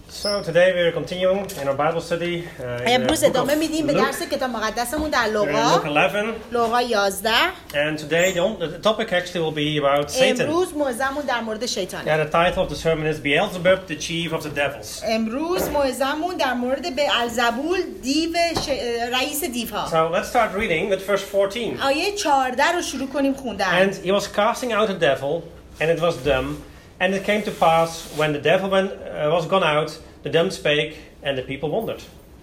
So today we are continuing in our Bible study امروز ادامه میدیم به درس کتاب مقدسمون در Luke 11. لوقا 11. And today the topic actually will be about Satan. امروز موعظمون در مورد شیطان. Yeah, the title of the sermon is Beelzebub, the chief of the devils. امروز موعظمون در مورد بیلزبول رئیس دیوها. So let's start reading with verse 14. آیه 14 رو شروع کنیم خوندن. And he was casting out a devil, and it was dumb. And it came to pass, when the devil was gone out, the dumb spake, and the people wondered.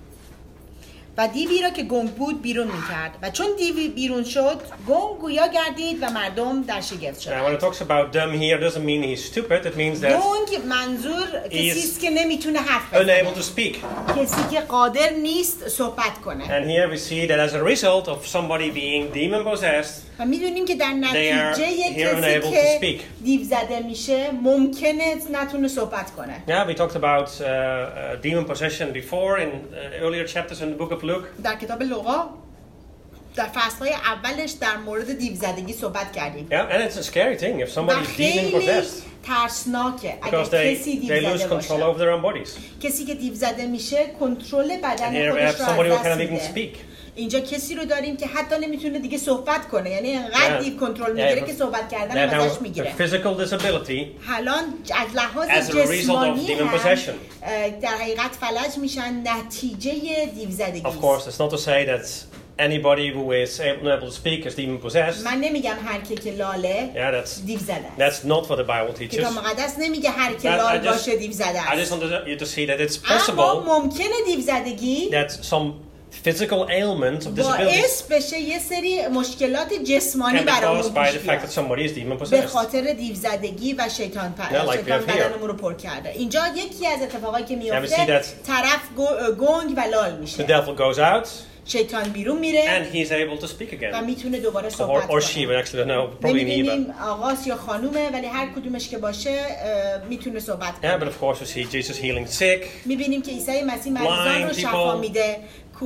و دیوی را که گنگ بود بیرون میکرد و چون دیوی بیرون شد گنگ گویا گردید و مردم در شگفت شدند. Now when it talks about dumb here, it doesn't mean he's stupid. It means that گنگ منظور کسی است که نمیتونه حرف unable بزنه. to speak. کسی که قادر نیست صحبت کنه. And here we see that as a result of somebody being demon possessed, و میدونیم که در نتیجه یک unable کسی to که speak. دیو زده میشه ممکنه نتونه صحبت کنه. Yeah, we talked about demon possession before in earlier chapters in the book of Luke. در کتاب لوقا در فصل‌های اولش در مورد دیو زدگی صحبت کردیم. Yeah, and it's a scary thing if و somebody's demon خیلی possessed ترسناکه because اگر کسی they دیو lose زده control باشه. over their own bodies. کسی که دیو زده میشه کنترل And بدن here we have خودش somebody رو who از cannot دست even میده. speak. اینجا کسی رو داریم که حتی نمیتونه دیگه صحبت کنه، یعنی انقدر Yeah. دیو کنترل میگیره Yeah, که صحبت کردن They هم ازش have a میگیره. physical disability الان از لحاظ as a result of جسمانی demon هم possession. در حقیقت فلج میشن نتیجه دیو زدگی. Of course, it's not to say that anybody who is unable to speak is demon possessed. من نمیگم هر کی که لاله Yeah, دیو زده. that's not what the Bible teaches. کتاب مقدس نمیگه هر کی But لال I just- باشه دیو زده I just است. want you to see that it's اما possible ممکنه دیو زدگی that some physical ailment of disabilities باعث بشه یه سری مشکلات جسمانی can be برامون caused by پیش the fact بیاد. that somebody is demon به possessed. خاطر دیو زدگی و شیطان Yeah, like we شیطان have here. بدنمون رو پر کرده. اینجا یکی از اتفاقایی که we see میفته that طرف گنگ و لال The میشه. devil goes out شیطان بیرون میره and he's able to speak و again. میتونه دوباره صحبت Or she, کنه. but actually no, probably neither. نمیدونیم آغاز یا خانومه ولی هر کدومش که باشه میتونه صحبت Yeah, کنه. but of course we see Jesus healing sick, میبینیم که عیسی مسیح مریضان رو blind شفا people, میده.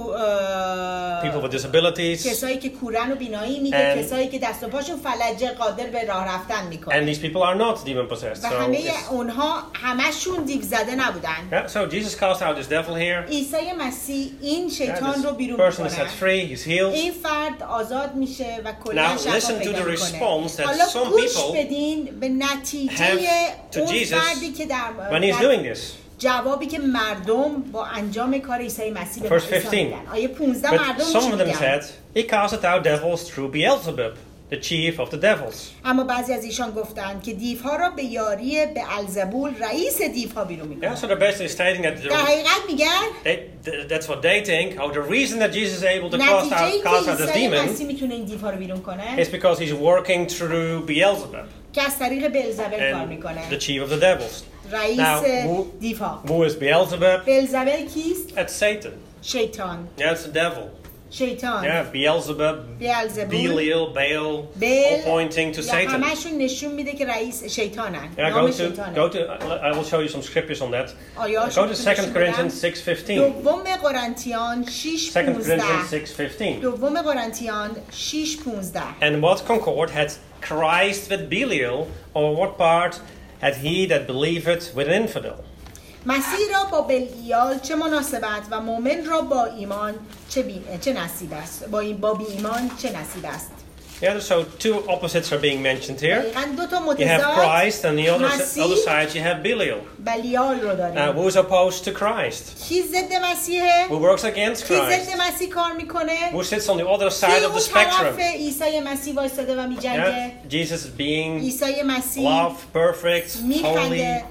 people with disabilities, کسایی که کورن و بینایی میده، And- کسایی که دست و پاشون فلجه قادر به راه رفتن and میکنه. these people are not demon possessed. و So, همه it's- اونها همشون دیو زده نبودن. yeah, so Jesus cast out this devil here. عیسی مسیح این Yeah, شیطان رو this بیرون person is set میکنه. free, he's healed. این فرد آزاد میشه و کلا Now, شفا listen to پیدا the میکنه. response that حالا some گوش people بدین به نتیجه have to اون Jesus فردی که when he's doing this. جوابی که مردم با انجام کار عیسی مسیح به Verse عیسی 15. میگن. آیه 15 But مردم some چی of them میگن؟ said, he casted out devils through Beelzebub, the chief of the devils. اما بعضی از ایشان گفتند که دیوها را به یاری بیلزبول رئیس دیوها بیرون Yeah, میکنند. so they're basically stating that در حقیقت میگن that's what they think. Oh, the reason that Jesus is able to نتیجه این cast که out this عیسی demon مسیح میتونه این دیوها رو بیرون کنه is because he's working through Beelzebub که از طریق بیلزبل کار and میکنه. the chief of the devils. رئیس Now, دیوها. Who is Beelzebub? بیلزبل کیست؟ That's Satan. شیطان. Yeah, it's the devil. شیطان. Yeah, Beelzebub, بیلزبول. Belial, Baal, بیل all pointing to یا Satan. همشون نشون میده که رئیس شیطانن. Yeah, نام go شیطانه. to. I will show you some scriptures on that. آیاشون Go to که 2 نشون Corinthians میدن. 6:15. دوم قرنتیان 6:15. 2 Corinthians 6:15. دوم قرنتیان 6:15. And what concord had Christ with Belial, or what part had he that believeth with an infidel? مسیح را با بلیال چه مناسبت و مؤمن را با ایمان چه نصیب است؟ با بی ایمان چه نصیب است؟ Yeah, so two opposites are being mentioned here. دقیقاً دو تا You have متضاد Christ, and the other مسیح side you have Belial. بلیال رو داریم. Who's opposed to Christ? کی ضد مسیحه؟ Who works against کی Christ? ضد مسیح کار میکنه؟ Who sits on the other کی side of اون the طرف spectrum? عیسی مسیح وایساده و میجنگه؟ Yeah, Jesus being عیسی مسیح love, perfect, holy. میخنده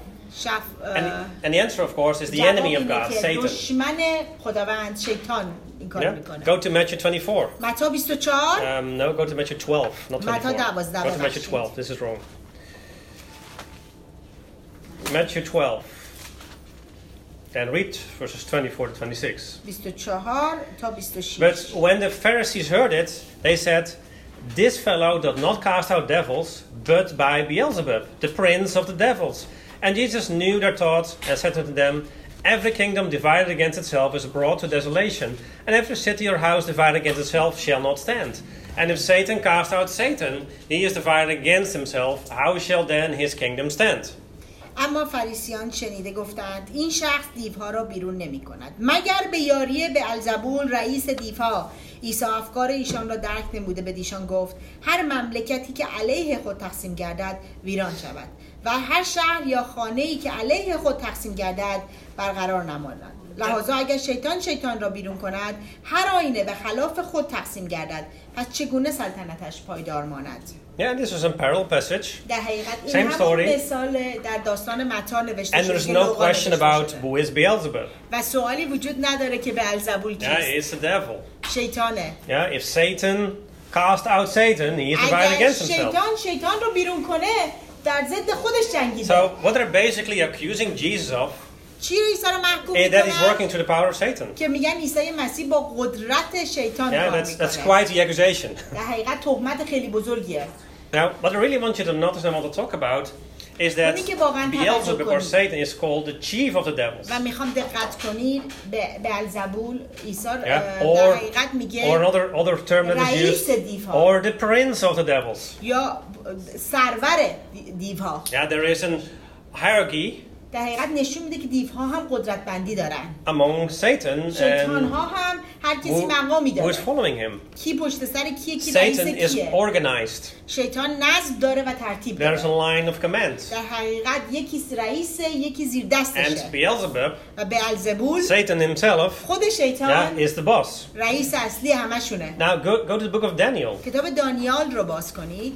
And the answer, of course, is the enemy of God, Satan. دشمن خداوند شیطان این کار Yeah? میکنه. Go to Matthew 24. متی 24 No, go to Matthew 12, not 24. Go to Matthew 12. This is wrong. Matthew 12. And read verses 24 to 26. 24 تا 26. But when the Pharisees heard it, they said, this fellow doth not cast out devils, but by Beelzebub, the prince of the devils. And Jesus knew their thoughts, and said unto them, every kingdom divided against itself is brought to desolation, and every city or house divided against itself shall not stand. And if Satan cast out Satan, he is divided against himself, how shall then his kingdom stand? اما فریسیان شنیده گفتند این شخص دیوها را بیرون نمی کند مگر به یاری بئلزبول رئیس دیوها. عیسی افکار ایشان را درک نموده بدیشان گفت هر مملکتی که علیه خود تقسیم گردد ویران شود و هر شهر یا خانه‌ای که علیه خود تقسیم گردد برقرار نماند. لحاظا اگر شیطان را بیرون کند هر آینه به خلاف خود تقسیم گردد پس چگونه سلطنتش پایدار ماند؟ Yeah, this was a parallel passage. در حقیقت این Same story. همون مثال در داستان متی نوشته And شده there's که no لوقا question نوشته about شده. who is Beelzebub. و سوالی وجود نداره که بئلزبول Yeah, کیست. it's the devil. شیطانه. Yeah, if Satan cast out Satan, he is divided اگر against himself. شیطان رو بیرون کنه در ضد خودش جنگیده. So what they're basically accusing Jesus of چی رو عیسی رو محکوم is that he's working میکنن؟ to the power of Satan. که میگن عیسی مسیح با قدرت شیطان Yeah, کار that's میکنه. quite the accusation. در حقیقت تهمت خیلی بزرگیه. Now, what I really want you to notice and want to talk about is that اونی که واقعاً Beelzebub توجه or Satan is called the chief of the devils. و میخوام دقت کنید به بئلزبول عیسی Yeah, در حقیقت میگه or another term that is رئیس used, دیوها or the prince of the devils. یا سرور دیوها. Yeah, there is an hierarchy در حقیقت نشون میده که دیوها هم قدرت بندی دارن. among Satan شیطان and ها هم هر کسی مقامی who is داره. following him. کی پشت سر کیه کی رئیس Satan is کیه. organized. شیطان نظم داره و ترتیب There is a داره. line of commands. در حقیقت یکی رئیسه یکی زیر دستشه. And Beelzebub, و بئلزبول Satan himself, خود شیطان is the boss. رئیس اصلی همشونه. Now go to the book of Daniel. کتاب دانیال رو باز کنید.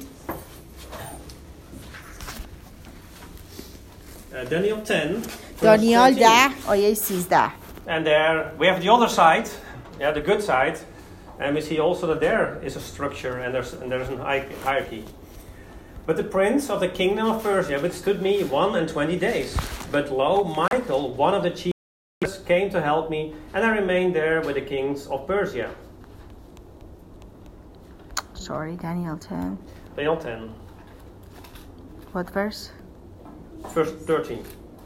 Daniel 10. دانیال verse 13. 10 آیه 13. And there we have the other side, yeah, the good side, and we see also that there is a structure and there's a hierarchy. But the prince of the kingdom of Persia withstood me 120 days. But lo, Michael, one of the chiefs, came to help me, and I remained there with the kings of Persia. Sorry, Daniel 10. Daniel 10, What verse? verse 13.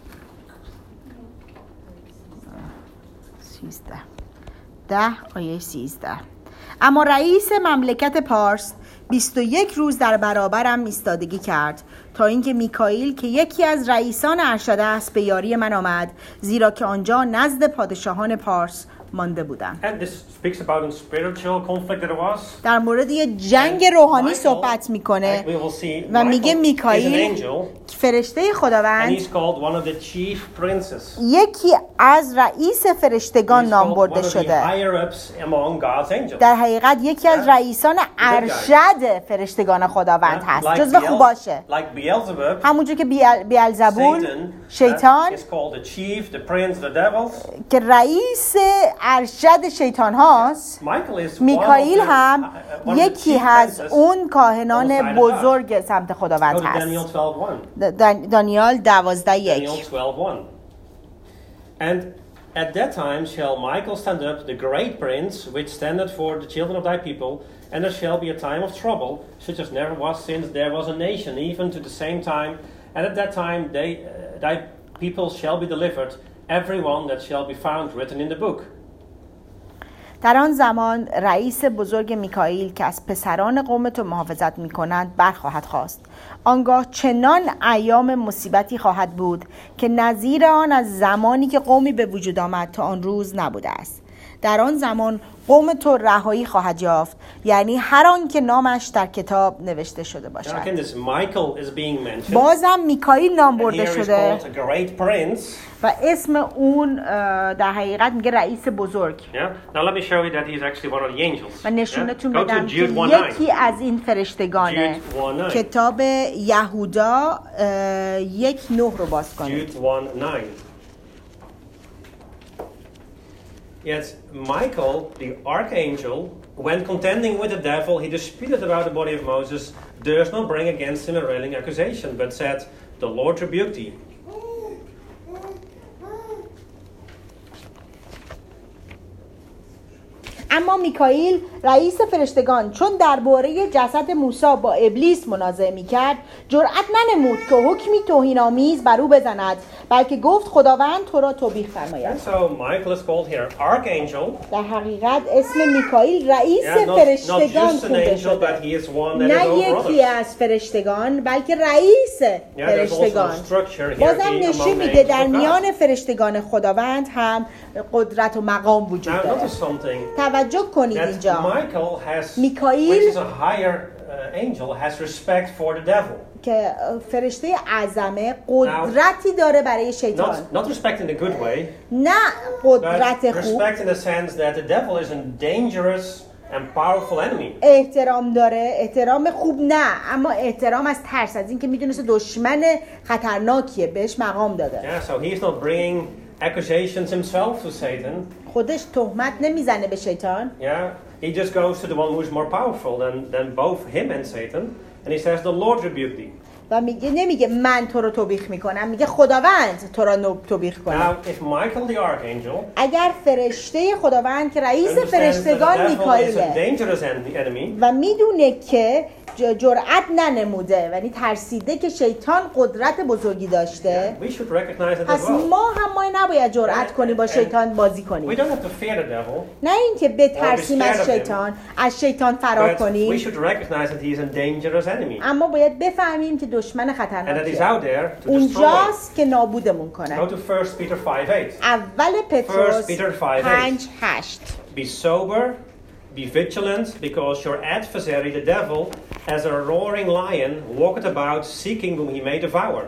13. 10 آیه 13. اما رئیس مملکت پارس 21 روز در برابرم ایستادگی کرد تا اینکه میکائیل که یکی از رئیسان ارشد است به یاری من آمد زیرا که آنجا نزد پادشاهان پارس مانده بودم. And this speaks about a spiritual conflict that there was. در مورد یه جنگ روحانی صحبت میکنه We will see و میگه Michael is an میکائیل angel, فرشته and خداوند he's called one of the chief princes. یکی از رئیس فرشتگان He's نام called one برده of the شده. higher ups among God's angels. در حقیقت یکی از رئیسان ارشد فرشتگان خداوند هست. جزو خوباشه. Like Beelzebub, همونجور که بئلزبول Satan شیطان is called the chief, the prince, the devils. که رئیس ارشد شیطان هاست، Michael is میکائیل هم one of the یکی chief از princes. اون کاهنان on the side of بزرگ سمت Go خداوند to Daniel هست. 12:1. دانیال 12:1. Daniel 12:1. And at that time shall Michael stand up, the great prince, which standeth for the children of thy people, and there shall be a time of trouble, such as never was since there was a nation, even to the same time. And at that time thy people shall be delivered, every one that shall be found written in the book. در آن زمان رئیس بزرگ میکائیل که از پسران قوم تو محافظت میکنند برخواهد خواست. آنگاه چنان ایام مصیبتی خواهد بود که نظیر آن از زمانی که قومی به وجود آمد تا آن روز نبوده است. در آن زمان قوم تو رهایی خواهد یافت، یعنی هر آن که نامش در کتاب نوشته شده Now باشد. again, this Michael is being mentioned. بازم میکائیل نام And برده here is شده called a great prince. و اسم اون در حقیقت میگه رئیس بزرگ. Yeah. Now let me show you that he's actually one of the angels. و نشونتون Yeah? Go بدم to که Jude 1:9. یکی از این فرشتگانه. Jude 1:9. کتاب یهودا 1:9 رو باز کنید. Jude 1:9. Yet Michael, the archangel, when contending with the devil, he disputed about the body of Moses, durst not bring against him a railing accusation, but said, "The Lord rebuke thee." اما میکائیل رئیس فرشتگان چون درباره جسد موسی با ابلیس منازعه میکرد جرأت ننمود که حکمی توهین‌آمیز بر او بزند، بلکه گفت خداوند تو را توبیخ فرماید. And so Michael is called here archangel. در حقیقت اسم میکائیل رئیس Yeah, not فرشتگان just an خونده angel, شده. but he is one that is نه over یکی others. از فرشتگان بلکه رئیس Yeah, there's also فرشتگان. a structure بازم hierarchy نشون among the میده angels در of God. میان فرشتگان خداوند هم قدرت و مقام وجود Now داره. notice something توجه کنید that اینجا. Michael has, میکائیل which is a higher angel, has respect for the devil. که فرشته اعظمه قدرتی داره برای شیطان. Not respect in a good way, نه but قدرت خوب. respect in the sense that the devil is a dangerous and powerful enemy. احترام داره، احترام خوب نه، اما احترام از ترس، از اینکه میدونسته دشمن خطرناکیه، بهش مقام داده. Yeah, so he's not bringing accusations himself to Satan. خودش تهمت نمیزنه به شیطان. Yeah, he just goes to the one who is more powerful than both him and Satan, and he says, "The Lord rebuke thee." و نمیگه من تو رو توبیخ میکنم، میگه خداوند تو را توبیخ کنه. Now, if Michael the archangel اگر فرشته خداوند که رئیس understands that the فرشتگان devil is a میکائیله dangerous enemy, و میدونه که جرأت ننموده، یعنی ترسیده که شیطان قدرت بزرگی داشته، we should recognize it as پس well. ما نباید جرأت کنیم با شیطان بازی We کنیم. don't have to fear the devil, نه اینکه بترسیم scared of از him. شیطان، از شیطان فرار but we کنیم، should recognize that he is a dangerous enemy, اما باید بفهمیم که دشمن and that he's خطرناکیه، out there to destroy. اونجاست که نابودمون Go کنه. to 1 Peter 5:8. اول پتروس 1 Peter 5:8. 5:8 Be sober, be vigilant, because your adversary, the devil, as a roaring lion, walketh about seeking whom he may devour.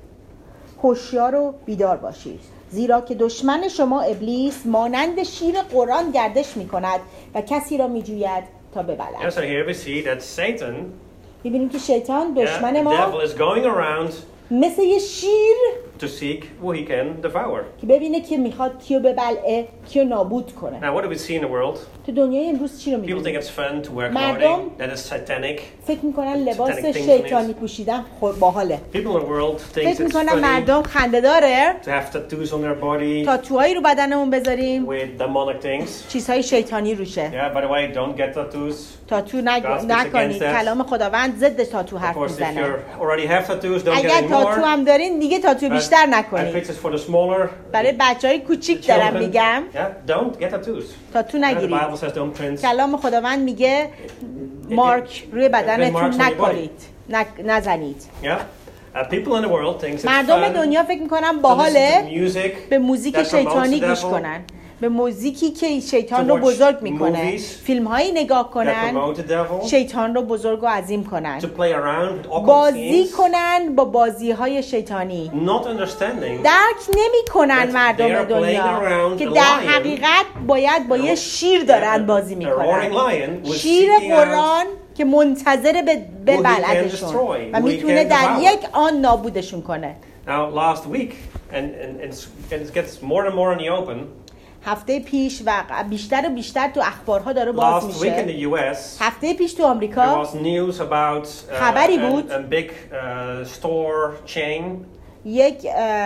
هوشیار و بیدار باشید، زیرا که دشمن شما ابلیس مانند شیر قران گردش می‌کند و کسی را می‌جوید تا And ببلد. so here we see that Satan, می‌بینیم که شیطان the دشمن ما devil is going around مثل یه شیر to seek who he can devour. که ببینه که میخواد کیو ببلعه، کیو نابود کنه. Now, what do we see in the world? تو دنیای امروز چی رو People think می‌بینیم؟ it's fun to wear مردم clothing that is satanic. فکر می‌کنن لباس Satanic things in شیطانی پوشیدن باحاله. People in the world think فکر it's می‌کنن funny مردم خنده‌داره to have tattoos on their body تاتوهایی رو بدنمون بذاریم، with demonic things. چیزهای شیطانی روشه. Yeah, by the way, don't get tattoos. تاتو God speaks نکنید. against that. کلام خداوند ضد تاتو Of حرف course, if میزنه. you already have tattoos, don't get اگر any تاتو more. هم دارین دیگه تاتو بیشتر I نکنید. think it's for the smaller برای بچهای کوچیک دارم children. میگم Yeah, don't get tattoos. تاتو Yeah, the نگیرید. Bible says don't print. کلام خداوند میگه مارک روی بدنتون marks on your نکنید، نزنید. Yeah. People in the world think it's مردم fun دنیا فکر میکنن to listen باحاله to music به موزیک that promotes شیطانی the گوش devil, کنن، به موزیکی که شیطان To رو watch بزرگ میکنه، movies فیلم هایی نگاه that کنن promote the devil, شیطان رو بزرگ و عظیم کنن، to play around with occult بازی scenes, کنن با بازی های شیطانی. not understanding درک نمی کنن that مردم they are دنیا playing around که a در lion. حقیقت باید با یه شیر دارن بازی a roaring میکنن، lion was شیر seeking out قرآن که منتظر به who he can بلعتشون destroy, و who he میتونه can در devour. یک آن نابودشون کنه. Now, last week, and it gets more and more in the open. هفته پیش و بیشتر و بیشتر تو اخبارها داره باز Last week in میشه. the U.S., هفته پیش تو there آمریکا was news about خبری بود. a big store chain یک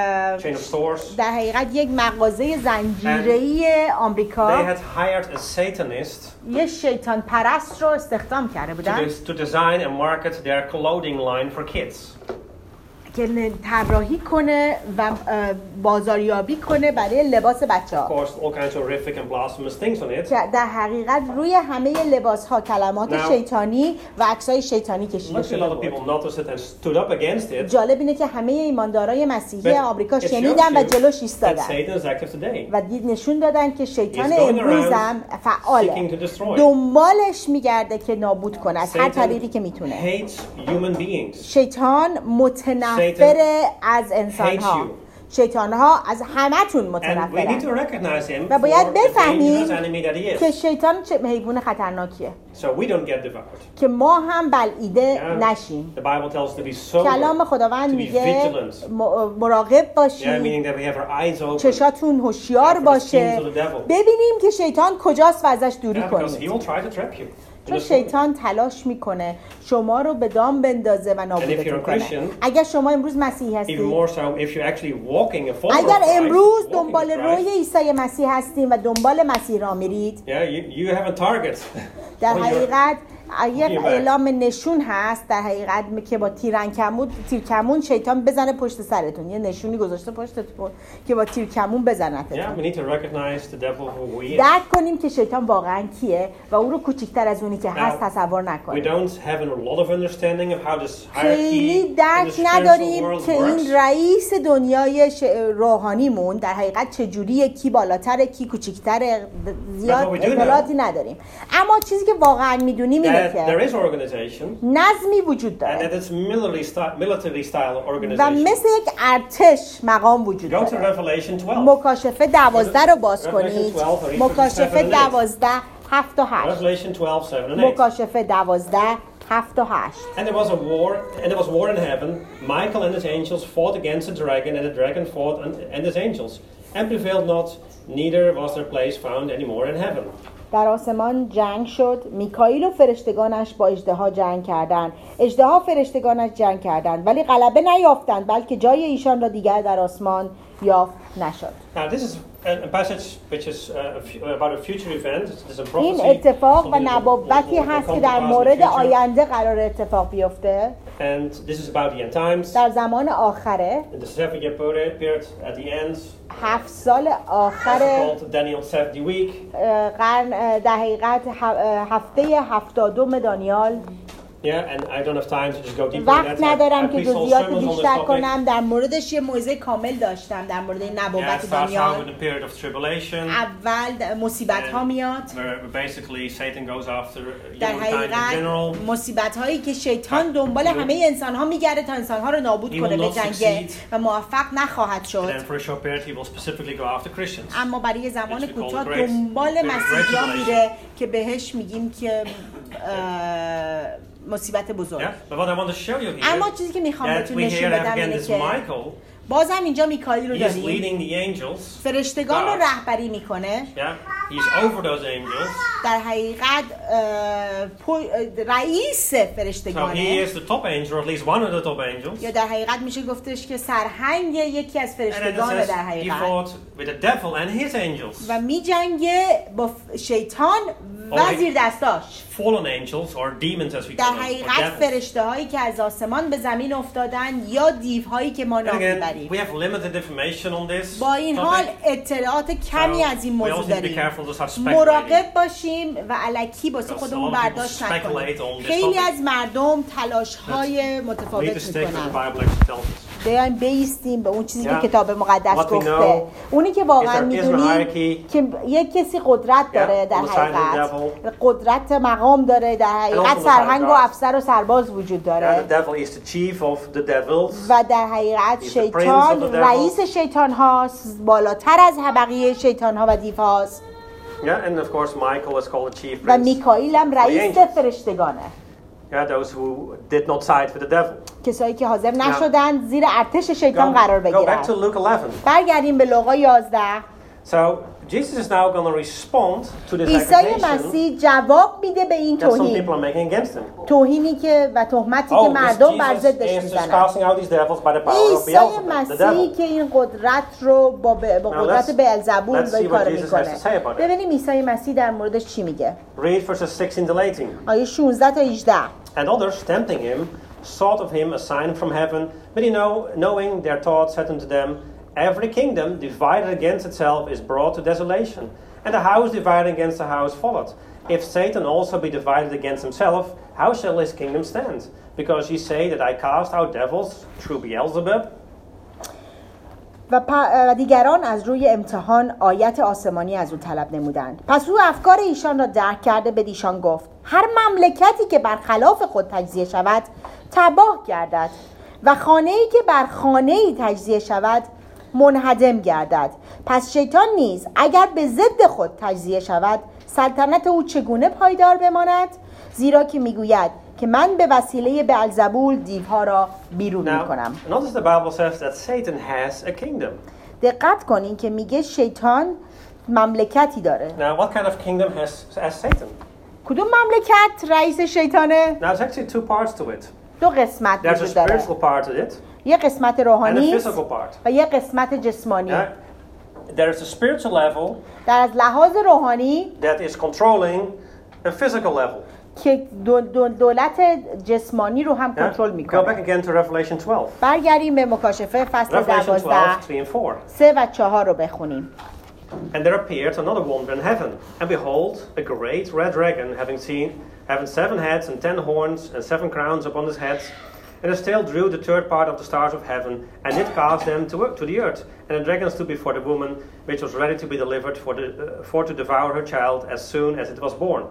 of stores. در حقیقت یک مغازه زنجیره‌ای They آمریکا had hired a Satanist یه شیطان پرست رو استخدام کرده بودن to design and market their clothing line for kids. که طراحی کنه و بازاریابی کنه برای لباس Of بچه‌ها. course, all kinds of horrific and blasphemous things on it. که در حقیقت روی همه لباس‌ها کلمات Now- شیطانی و عکسای شیطانی کشیده Much a شده lot of بود. people noticed it and stood up against it. جالب اینه که همه ایماندارای مسیحی But آمریکا it shows شنیدن و you جلوش that ایستادن Satan is active today. و دید نشون دادن که شیطان He's going امروز around هم seeking فعاله، to destroy. دنبالش میگرده که نابود کنه از هر Satan طریقی که میتونه. hates human beings. شیطان متنفر از انسان hates ها، you. شیطان ها از همتون And we need متنفرن to recognize him و for باید the بفهمیم dangerous enemy that he که is. شیطان چه حیوان خطرناکیه So we don't get devoured. که ما هم بلعیده Yeah. نشیم. The Bible tells us to be sober, کلام خداوند to be میگه vigilant. مراقب Yeah, باشید، meaning that we have our eyes open. چشاتون هوشیار for the باشه، schemes of the devil. ببینیم که شیطان کجاست و ازش دوری Yeah, because he کنید. will try to trap you. چون شیطان تلاش میکنه شما رو به دام بندازه و نابودتون a کنه. Christian, اگر شما امروز مسیحی Even هستید، more so if you're actually walking a follower اگر of Christ, امروز walking دنبال with Christ, روی عیسی مسیح هستیم و دنبال مسیح را میرید، yeah, you have a target. در on your- حقیقت یک اعلام نشون هست در حقیقت که با تیرکمون شیطان بزنه پشت سرتون. یه نشونی گذاشته پشتتون که با تیرکمون بزنتتون. Yeah, we need to recognize the devil who he is. درک کنیم که شیطان واقعا کیه و او رو کوچکتر از اونی که هست تصور We نکنیم. don't have a lot of understanding of how this خیلی hierarchy in the درک spiritual نداریم world که این works. رئیس دنیای روحانیمون در حقیقت چجوریه، کی بالاتره کی کوچکتره، زیاد But what we do اطلاعاتی نداریم. اما چیزی که واقعا میدونیم اینه That there که is organization نظمی وجود and داره that it's military style و organization. مثل یک ارتش مقام وجود Go to داره. Revelation 12. مکاشفه 12 رو باز Revelation کنید. 12, read مکاشفه verses 7 and 8. 12 7 تا 8. Revelation 12, 7 and 8. مکاشفه 12 7 تا 8. And there was war in heaven. Michael and his angels fought against the dragon, and the dragon fought and his angels, and prevailed not. Neither was their place found anymore in heaven. در آسمان جنگ شد. میکائیل و فرشتگانش با اژدها جنگ کردند. اژدها فرشتگانش جنگ کردند ولی غلبه نیافتند، بلکه جای ایشان را دیگر در آسمان یافت نشد. Now this is a passage which is about a future event. It's a prophecy. این اتفاق و something that نبوتی will هست come که to در pass in the مورد future. آینده قرار اتفاق بیفته. And this is about the end times. در زمان آخره In the 7-year period at the end. 7 سال آخر Called Daniel 70 week. قرن در حقیقت هفته 72 دانیال. Yeah, and I don't have time to just go deeper in وقت that. ندارم I که preached all جزئیات sermons on this بیشتر topic. کنم. در موردش یه موعظه کامل داشتم در مورد این Yeah, it نبوت starts out دانیال. with a period of tribulation. اول مصیبت ها میاد. Where basically Satan goes after در humankind in حقیقت general. مصیبت هایی که شیطان دنبال همه انسان ها میگرده تا انسان ها رو نابود کنه، به جنگه و موفق نخواهد And شد. then for a short period he will specifically go after Christians. اما برای زمان Which we call کوتاه the great- دنبال great مسیحی ها tribulation. میره که بهش میگیم که مصیبت بزرگ. Yeah, but what I want to show you here اما چیزی که میخوام that بهتون we نشون here have بدم again اینه this که Michael. بازم اینجا میکائیل رو He is داریم. leading the angels. فرشتگان رو God. رهبری میکنه. Yeah, he's over those angels. در حقیقت رئیس So فرشتگانه. he is the top angel, or at least one of the top angels. یا در حقیقت میشه گفتش که سرهنگ یکی از And then it فرشتگانه says در he حقیقت fought with the devil and his angels. و میجنگه با شیطان و زیر دستاش. Fallen angels, or demons as we در call them, or حقیقت devils. فرشته هایی که از آسمان به زمین افتادن یا دیوهایی که ما And نام again, میبریم. we have limited information on this با این حال topic. اطلاعات کمی از این We موضوع also need to be داریم. careful to start speculating. مراقب باشیم و الکی واسه Because خودمون a lot of people برداشت speculate نکنیم. on this خیلی topic. از مردم تلاش های We need to متفاوت stick to the میکنن. Bible actually tells us. بیایم بیستیم به اون چیزی که Yeah. کتاب مقدس What we گفته. know اونی که واقعا is there is a میدونیم hierarchy. که یک کسی قدرت داره Yeah, در on the side of the حقیقت، قدرت مقام داره در حقیقت، also the سرهنگ side و of God. افسر و سرباز وجود And داره the devil is the chief of the devils. و در حقیقت He's the prince شیطان of the devil. رئیس شیطان هاست، بالاتر از بقیه شیطان ها و دیو هاست Yeah, and of course Michael is called the chief و prince. میکائیل هم رئیس angels. فرشتگانه. Yeah, those who did not side with the devil. کسایی که حاضر نشدن زیر ارتش شیطان قرار Go back بگیرن. to Luke 11. برگردیم به لوقا 11. So Jesus is now going to respond to this عیسی accusation مسیح جواب میده به این that some توهین، people are making against him. توهینی که و تهمتی که Oh, مردم بر this ضدش Jesus is میزنن. casting out these devils by the power of عیسی Beelzebub, the مسیحی devil. که این قدرت رو با قدرت let's بئلزبول see به what کار Jesus has to میکنه. say about it. ببینیم عیسی مسیح در موردش چی میگه. Read verses 16 to 18. آیه 16 تا 18. And others, tempting him, sought of him a sign from heaven. But he, knowing their thoughts, said unto them, Every kingdom divided against itself is brought to desolation, and the house divided against the house falleth. If Satan also be divided against himself, how shall his kingdom stand? Because ye say that I cast out devils through Beelzebub. و دیگران از روی امتحان آیت آسمانی از او طلب نمودند. پس او افکار ایشان را درک کرده به ایشان گفت: هر مملکتی که برخلاف خود تجزیه شود تباه گردد و خانه‌ای که بر خانه‌ای تجزیه شود منهدم گردد. پس شیطان نیز اگر به ضد خود تجزیه شود سلطنت او چگونه پایدار بماند؟ زیرا که میگوید که من به وسیله بئلزبول دیوها را بیرون میکنم. Now, notice the Bible says that Satan has a kingdom. دقت کنین که میگه شیطان مملکتی داره. Now, what kind of kingdom has Satan? کدوم مملکت رئیس شیطانه؟ Now, there's actually two parts to it. دو قسمت There's a وجود داره. spiritual part to it یه قسمت and a روحانی است physical part. و یه قسمت جسمانی. Yeah? There is a spiritual level در از لحاظ روحانی that is controlling a physical level. که دولت جسمانی رو هم کنترل Go میکنه. back again to Revelation 12. برگردیم به مکاشفه فصل Revelation 12 12, 3 and 4. 3 و 4 رو بخونیم. And there appeared another wonder in heaven, and behold, a great red dragon, having 7 heads and 10 horns and 7 crowns upon his heads, and his tail drew the third part of the stars of heaven, and it cast them to the earth. And the dragon stood before the woman, which was ready to be delivered for to devour her child as soon as it was born.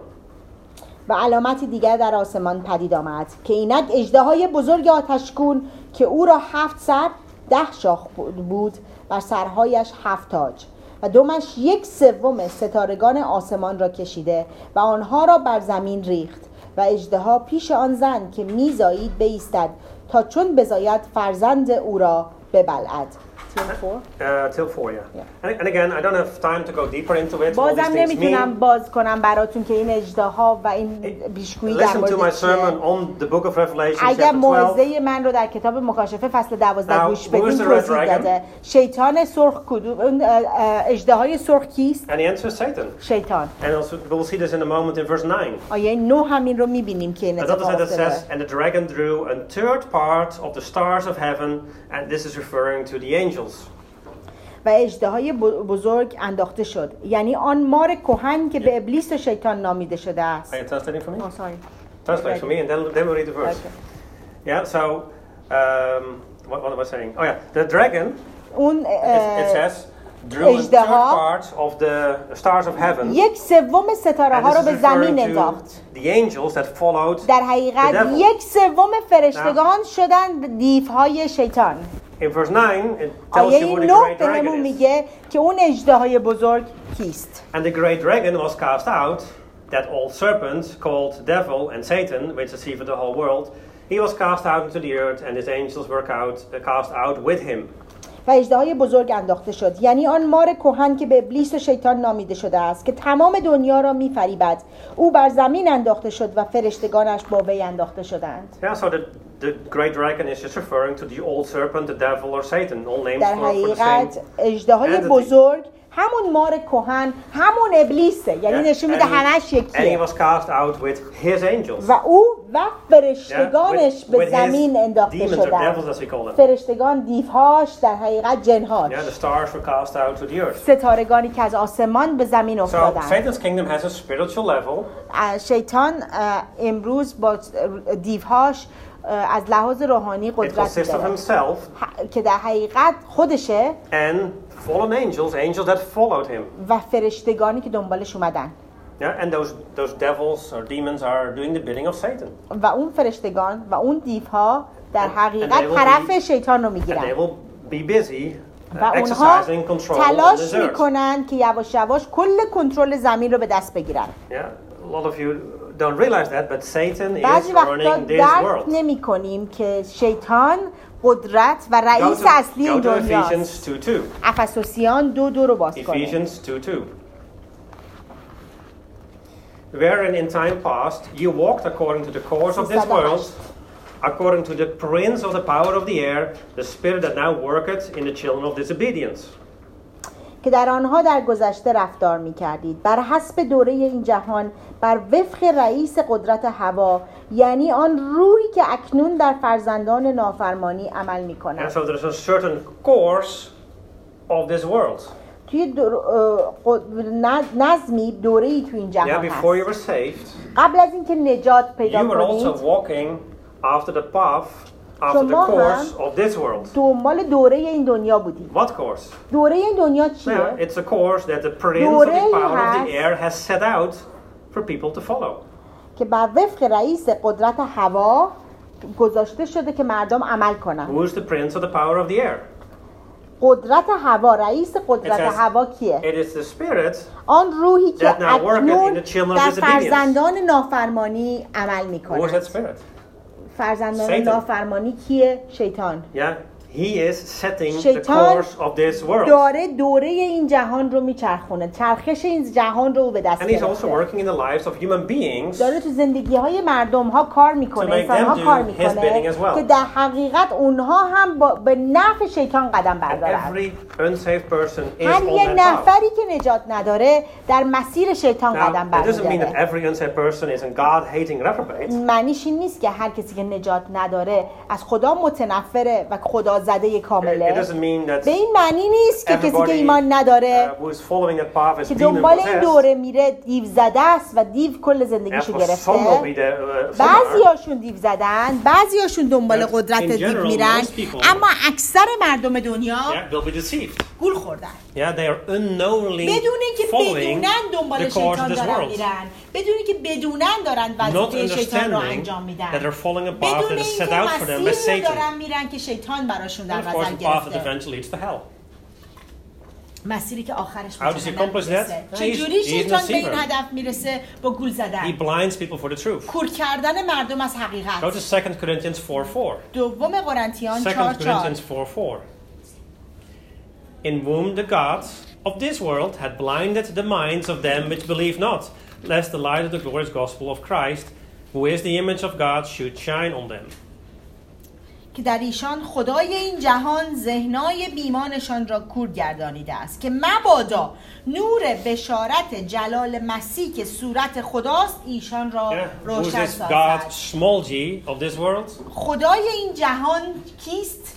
و علامتی دیگر در آسمان پدید آمد که اینک اژدهای بزرگ آتشگون که او را 7 سر 10 شاخ بود، بر سرهایش 7 تاج و دمش 1/3 ستارگان آسمان را کشیده و آنها را بر زمین ریخت و اژدها پیش آن زن که میزایید بایستد تا چون بزاید فرزند او را ببلعد. Till 4, yeah. And again, I don't have time to go deeper into it. بازم نمیتونم باز کنم براتون که این اژدها و این پیشگویی در Listen to my مورد sermon چیه. on the book of Revelation اگر chapter 12. موعظه من رو در کتاب مکاشفه فصل 12 Now, گوش who is بدین the red توضیح dragon? داده. شیطان سرخ کدوم؟ اون اژدهای سرخ کیست؟ And the answer is Satan. شیطان. And also, we'll see this in a moment in verse 9. آیه 9 همین رو میبینیم که این And that اتفاق it says, افتاده. and the dragon drew a third part of the stars of heaven, and this is referring to the angels. و اژدهای بزرگ انداخته شد، یعنی آن مار کهن که به ابلیس و شیطان نامیده شده است. Are you translating for me? Oh, sorry. Translate for me, and then we'll read the verse. Okay. Yeah, so, what am I saying? Oh yeah, the dragon, اون it says, drew a third اژدها part of the stars of heaven. 1/3 ستاره And ها this رو is به زمین referring انداخت. to the angels that followed در the حقیقت devil. 1/3 فرشتگان شدن دیوهای شیطان. In verse 9, it tells آیه you what the 9 great به همون dragon is. میگه که اون اژدهای بزرگ کیست. And the great dragon was cast out, that old serpent called devil and Satan, which deceived the whole world. He was cast out into the earth, and his angels were cast out with him. و اژدهای بزرگ انداخته شد، یعنی آن مار کهن که به ابلیس و شیطان نامیده شده است که تمام دنیا را میفریبد. او بر زمین انداخته شد و فرشتگانش با وی انداخته شدند. Yeah, so the great dragon is just referring to the old serpent, the devil, or Satan, all names در for the حقیقت same اژدهای entity. بزرگ همون مار کهن، همون ابلیسه، یعنی نشون میده همش And he یکیه. was cast out with his angels. و او و Yeah, فرشتگانش به with his زمین انداخته demons or شدند. devils, as we call them. فرشتگان دیوهاش، در حقیقت جنهاش. Yeah, the stars were cast out to the earth. ستارگانی که از آسمان به زمین So افتادند. Satan's kingdom has a spiritual level. شیطان امروز با دیوهاش از لحاظ روحانی It قدرت consists of داره himself که در حقیقت خودشه and fallen angels that followed him. و فرشتگانی که دنبالش اومدن. Yeah, and those devils or demons are doing the bidding of Satan. و اون فرشتگان و اون دیوها در And they حقیقت will طرف be- شیطان رو And میگیرن they will be busy و اونها exercising control on تلاش this earth. میکنن که یواش یواش کل کنترل زمین رو به دست بگیرن. Yeah, a lot of you don't realize that, but Satan is بعضی وقتا running this درک world. نمی کنیم که شیطان قدرت و Go رئیس اصلی این to دنیاست. Ephesians 2:2. افسوسیان 2:2 رو باز کنیم. Ephesians 2:2. Wherein in time past you walked according to the course of this world, according to the prince of the power of the air, the spirit that now worketh in the children of disobedience. که در آنها در گذشته رفتار می کردید بر حسب دوره این جهان، بر وفق رئیس قدرت هوا، یعنی آن روحی که اکنون در فرزندان نافرمانی عمل می And کند. so there's a certain course of this world. توی نظمی دوره‌ای تو این Yeah, جهان before you هست. were saved, قبل از اینکه نجات you پیدا were also کنید walking after the path, after the شما course هم of this world. دنبال دوره این دنیا بودید. What course? دوره این دنیا Yeah, چیه؟ it's a course that the prince of the دوره power of هست. the air has set out for people to follow. که بر وفق رئیس قدرت هوا گذاشته شده که مردم عمل کنن. Who is the prince of the power of the air? قدرت هوا، رئیس قدرت It says- هوا کیه؟ It is the spirit آن روحی که that now worketh اکنون in the children of در disobedience. فرزندان نافرمانی عمل Who is that میکنه. spirit? فرزندان Satan. نافرمانی کیه؟ شیطان. Yeah, he is setting the شیطان course of this world. داره دوره این جهان رو میچرخونه، چرخش این جهان رو به دست And he's also گرفته. working in the lives of human beings داره تو زندگی های مردم ها کار میکنه، to make انسان ها them do کار his میکنه bidding as well. که در حقیقت اونها هم به نفع شیطان قدم And بردارن. every unsaved person is هر on یه that path. نفری که نجات نداره در مسیر شیطان قدم Now, it doesn't mean that برمیداره. every unsaved person is a God-hating reprobate. معنیش این نیست که هر کسی که نجات نداره از خدا متنفره و خدا زده It کامله. doesn't mean that به این معنی نیست که کسی که everybody ایمان نداره who is following that path is که demon دنبال این possessed. دوره میره دیو زده است و دیو کل As زندگیشو for گرفته. some will be the some are. بعضیاشون دیو زدن، بعضیاشون دنبال But قدرت in دیو general, میرن، most people- اما اکثر مردم دنیا Yeah, they'll be deceived. گول خوردن. Yeah, they are unknowingly بدون اینکه following بدونن دنبال the course of شیطان this دارن world. میرن، بدون اینکه بدونن دارن Not وظیفه شیطان رو understanding انجام میدن، that they're following a path بدون that is set اینکه out for them by مسیری رو Satan. دارن میرن که شیطان براشون در And of course, نظر the path that گرفته. eventually leads to hell. مسیری که آخرش How does he به accomplish جهنم that? میرسه. چجوری He's شیطان به این deceiver. هدف میرسه؟ با گول He زدن، blinds people for the truth. کور کردن مردم از Go حقیقت. to 2 Corinthians 4:4. دوم قرنتیان 2 4:4 Corinthians 4:4. In whom the gods of this world had blinded the minds of them which believe not, lest the light of the glorious gospel of Christ, who is the image of God, should shine on them. که در ایشان خدای این جهان ذهنای بیمانشان را کور گردانیده است که مبادا نور بشارت جلال مسیح که صورت خداست ایشان را Yeah. Who is روشن this God, سازد. small g, of this world? خدای این جهان کیست؟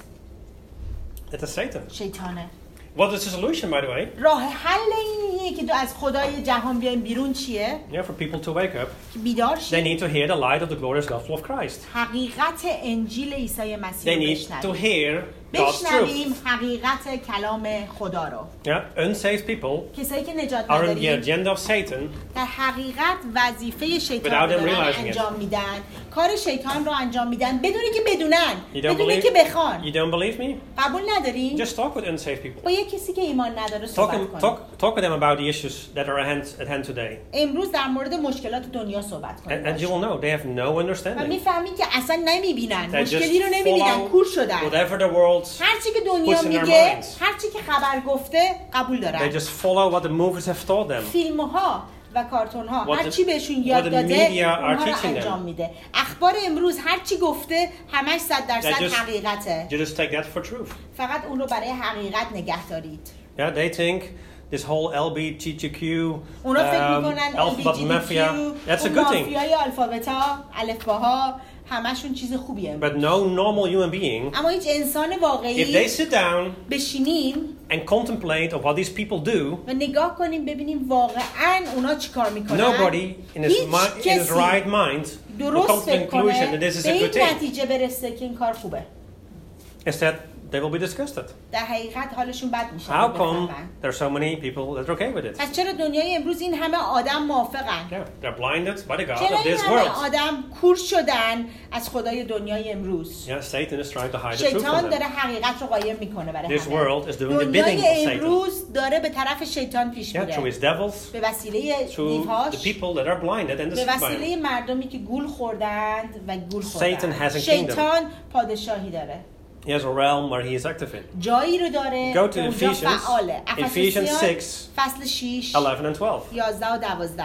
It is Satan. شیطانه. What is the solution, by the way? راه حل اینیه که تو از خدای جهان بیایم بیرون چیه؟ Yeah, for people to wake up, که بیدار they شیم. need to hear the light of the glorious gospel of Christ. حقیقت انجیل عیسی They مسیح رو need to بشنویم. hear God's truth. بشنویم حقیقت کلام خدا رو. Yeah, unsaved people کسایی که نجات are in the نداریم agenda of Satan. در حقیقت وظیفه شیطان Without رو them دارن realizing it. انجام میدن، کار شیطان رو انجام میدن بدون اینکه بدونن، You don't بدون believe? اینکه بخوان. You don't believe me? قبول ندارین؟ Just talk with unsaved people. با یه کسی که ایمان نداره صحبت کنیم. Talk with them about the issues that are at hand today. امروز در مورد مشکلات دنیا صحبت And you کنیم. will know they have no و understanding. میفهمین که اصلا نمیبینن، They just مشکلی رو نمیبینن، کور follow شدن. whatever the world. هرچی که دنیا puts in their میگه، minds. هرچی که خبر گفته قبول They دارن. just follow what the movies have taught them. فیلم ها و کارتون ها What the- هرچی بهشون what یاد the داده media are اونها رو teaching them. انجام میده. اخبار امروز هرچی گفته همش 100% They just- حقیقته. You just take that for truth. فقط اون رو برای حقیقت نگه دارید. Yeah, they think this whole LGBTQ اونا فکر میکنن alphabet mafia. That's a اون good thing. مافیای الفابتا، الفباها همشون چیز خوبیه. But no normal human being, اما هیچ انسان if they واقعی sit down بشینیم and contemplate of what these people do, و نگاه کنیم ببینیم واقعا اونا چی کار میکنن. nobody in his, هیچ in his کسی right mind will come درست to the فکر conclusion کنه that this is به a این good thing. نتیجه برسه که این کار خوبه. Instead, they will be disgusted. در حقیقت حالشون بد میشه. How come there are so many people that are okay with it? پس چرا دنیای امروز این همه آدم موافقن؟ Yeah, they're blinded by the God چرا of این this همه world. آدم کور شدن از خدای دنیای امروز؟ Yeah, Satan is trying to hide the truth شیطان from داره them. حقیقت رو قایم میکنه برای This همه. world is doing the bidding of دنیای Satan. امروز داره به طرف شیطان پیش Yeah, through میره. his devils, به وسیله through the دیوهاش، people that are blinded and به deceived by وسیله him. مردمی که گول خوردند و گول Satan خوردند. has a kingdom. شیطان پادشاهی داره. He has a realm where he is active in. جایی رو داره Go to که اونجا Ephesians, فعاله. Ephesians افسوسیان 6, فصل 6 11 and 12. 11 و 12.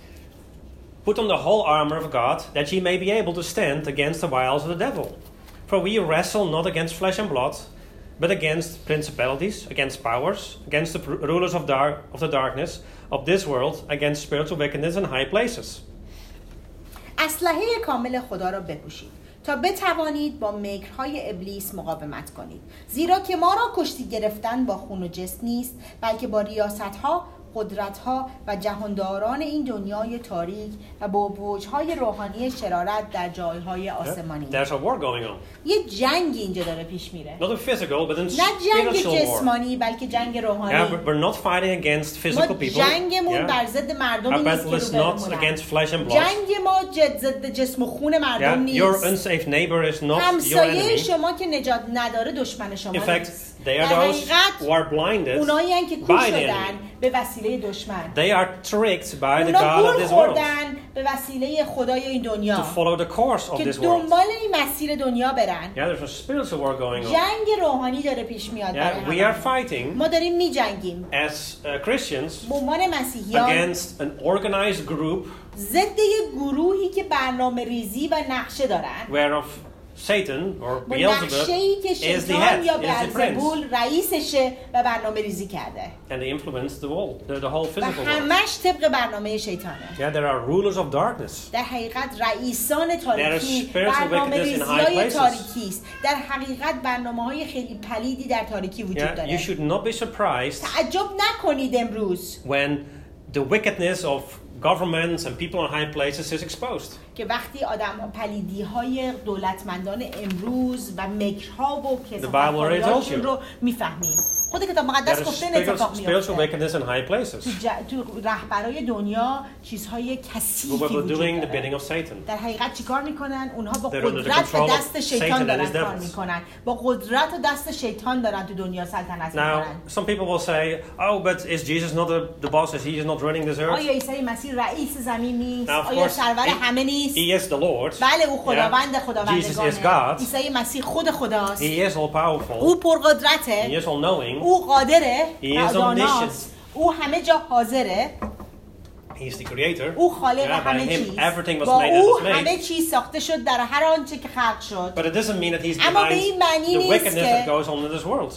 Put on the whole armor of God, that ye may be able to stand against the wiles of the devil. For we wrestle not against flesh and blood, but against principalities, against powers, against the rulers of the darkness of this world, against spiritual wickedness in high places. اسلحه کامل خدا را بپوشید تا بتوانید با مکرهای ابلیس مقاومت کنید، زیرا که ما را کشتی گرفتن با خون و جسم نیست، بلکه با ریاست‌ها، قدرت‌ها و جهانداران این دنیای تاریک و با برج‌های روحانی شرارت در جای‌های آسمانی. There's a war going on. یه جنگی اینجا داره پیش میره. Not in physical, but in نه جنگ spiritual war. جسمانی بلکه جنگ Yeah, روحانی. we're not fighting against physical ما people. جنگمون Yeah. بر ضد مردمی Our نیست battle که is رو not بهمونن. against flesh and blood. جنگ ما ضد جسم و خون مردم Yeah, your نیست. unsafe neighbor is not your همسایه enemy. شما که نجات نداره دشمن شما In fact, نیست. they are در those حقیقت who are blinded اونایی که کور by the شدن enemy. به وسیله دشمن. They are tricked by the اونا God of گول this world خوردن به وسیله خدای این to دنیا follow the course of که this world. دنبال این مسیر دنیا برن. Yeah, there's a spiritual war going on. جنگ روحانی داره پیش میاد برای Yeah, we are همه. fighting ما داریم میجنگیم as Christians به عنوان مسیحیان against an organized group ضد یک گروهی که برنامه ریزی و نقشه دارن whereof Satan or با Beelzebub نقشه‌ای که is the شیطان head, یا is the prince, بلزبول رئیسشه و برنامه ریزی کرده and they influence the world, the whole و physical world. همش طبق برنامه شیطانه. Yeah, there are rulers of darkness. در حقیقت رئیسان There is تاریکی spiritual برنامه wickedness in high ریزیای places. تاریکی است. در حقیقت برنامه‌های خیلی پلیدی در تاریکی وجود Yeah, you داره. should not be surprised تعجب نکنید امروز when the wickedness of governments and people in high places is exposed. که وقتی آدم پلیدی‌های دولتمندان امروز و مکرها و کسافه‌کاری‌هاشون رو میفهمیم. خود کتاب There مقدس is گفته این اتفاق spiritual میفته. wickedness in high places. تو رهبرای دنیا چیزهای Who کثیفی are وجود doing the داره. bidding of Satan. در حقیقت چیکار میکنن؟ اونها با They're under the قدرت به control of دست شیطان Satan and دارن his کار devils. میکنن. با قدرت و دست شیطان دارن تو دنیا سلطنت Now, میکنن. some people will say, "Oh, but is Jesus not the boss? Is he not running this earth?" آیا عیسی مسیح رئیس زمین نیست؟ Now, of آیا course, سرور همه نیست؟ he is the Lord. بله او خداوند Jesus is خداوندگانه. God. عیسی مسیح خود خداست. He is all powerful. او پرقدرته. He is all knowing. او قادره. He is داناست. او همه جا حاضره. He is the creator. او خالق Yeah, by همه him چیز. everything was با made او as it's همه made. چیز ساخته شد در هر آنچه که خلق شد. But it doesn't mean that he's اما behind به این معنی the نیست wickedness که that goes on in this world.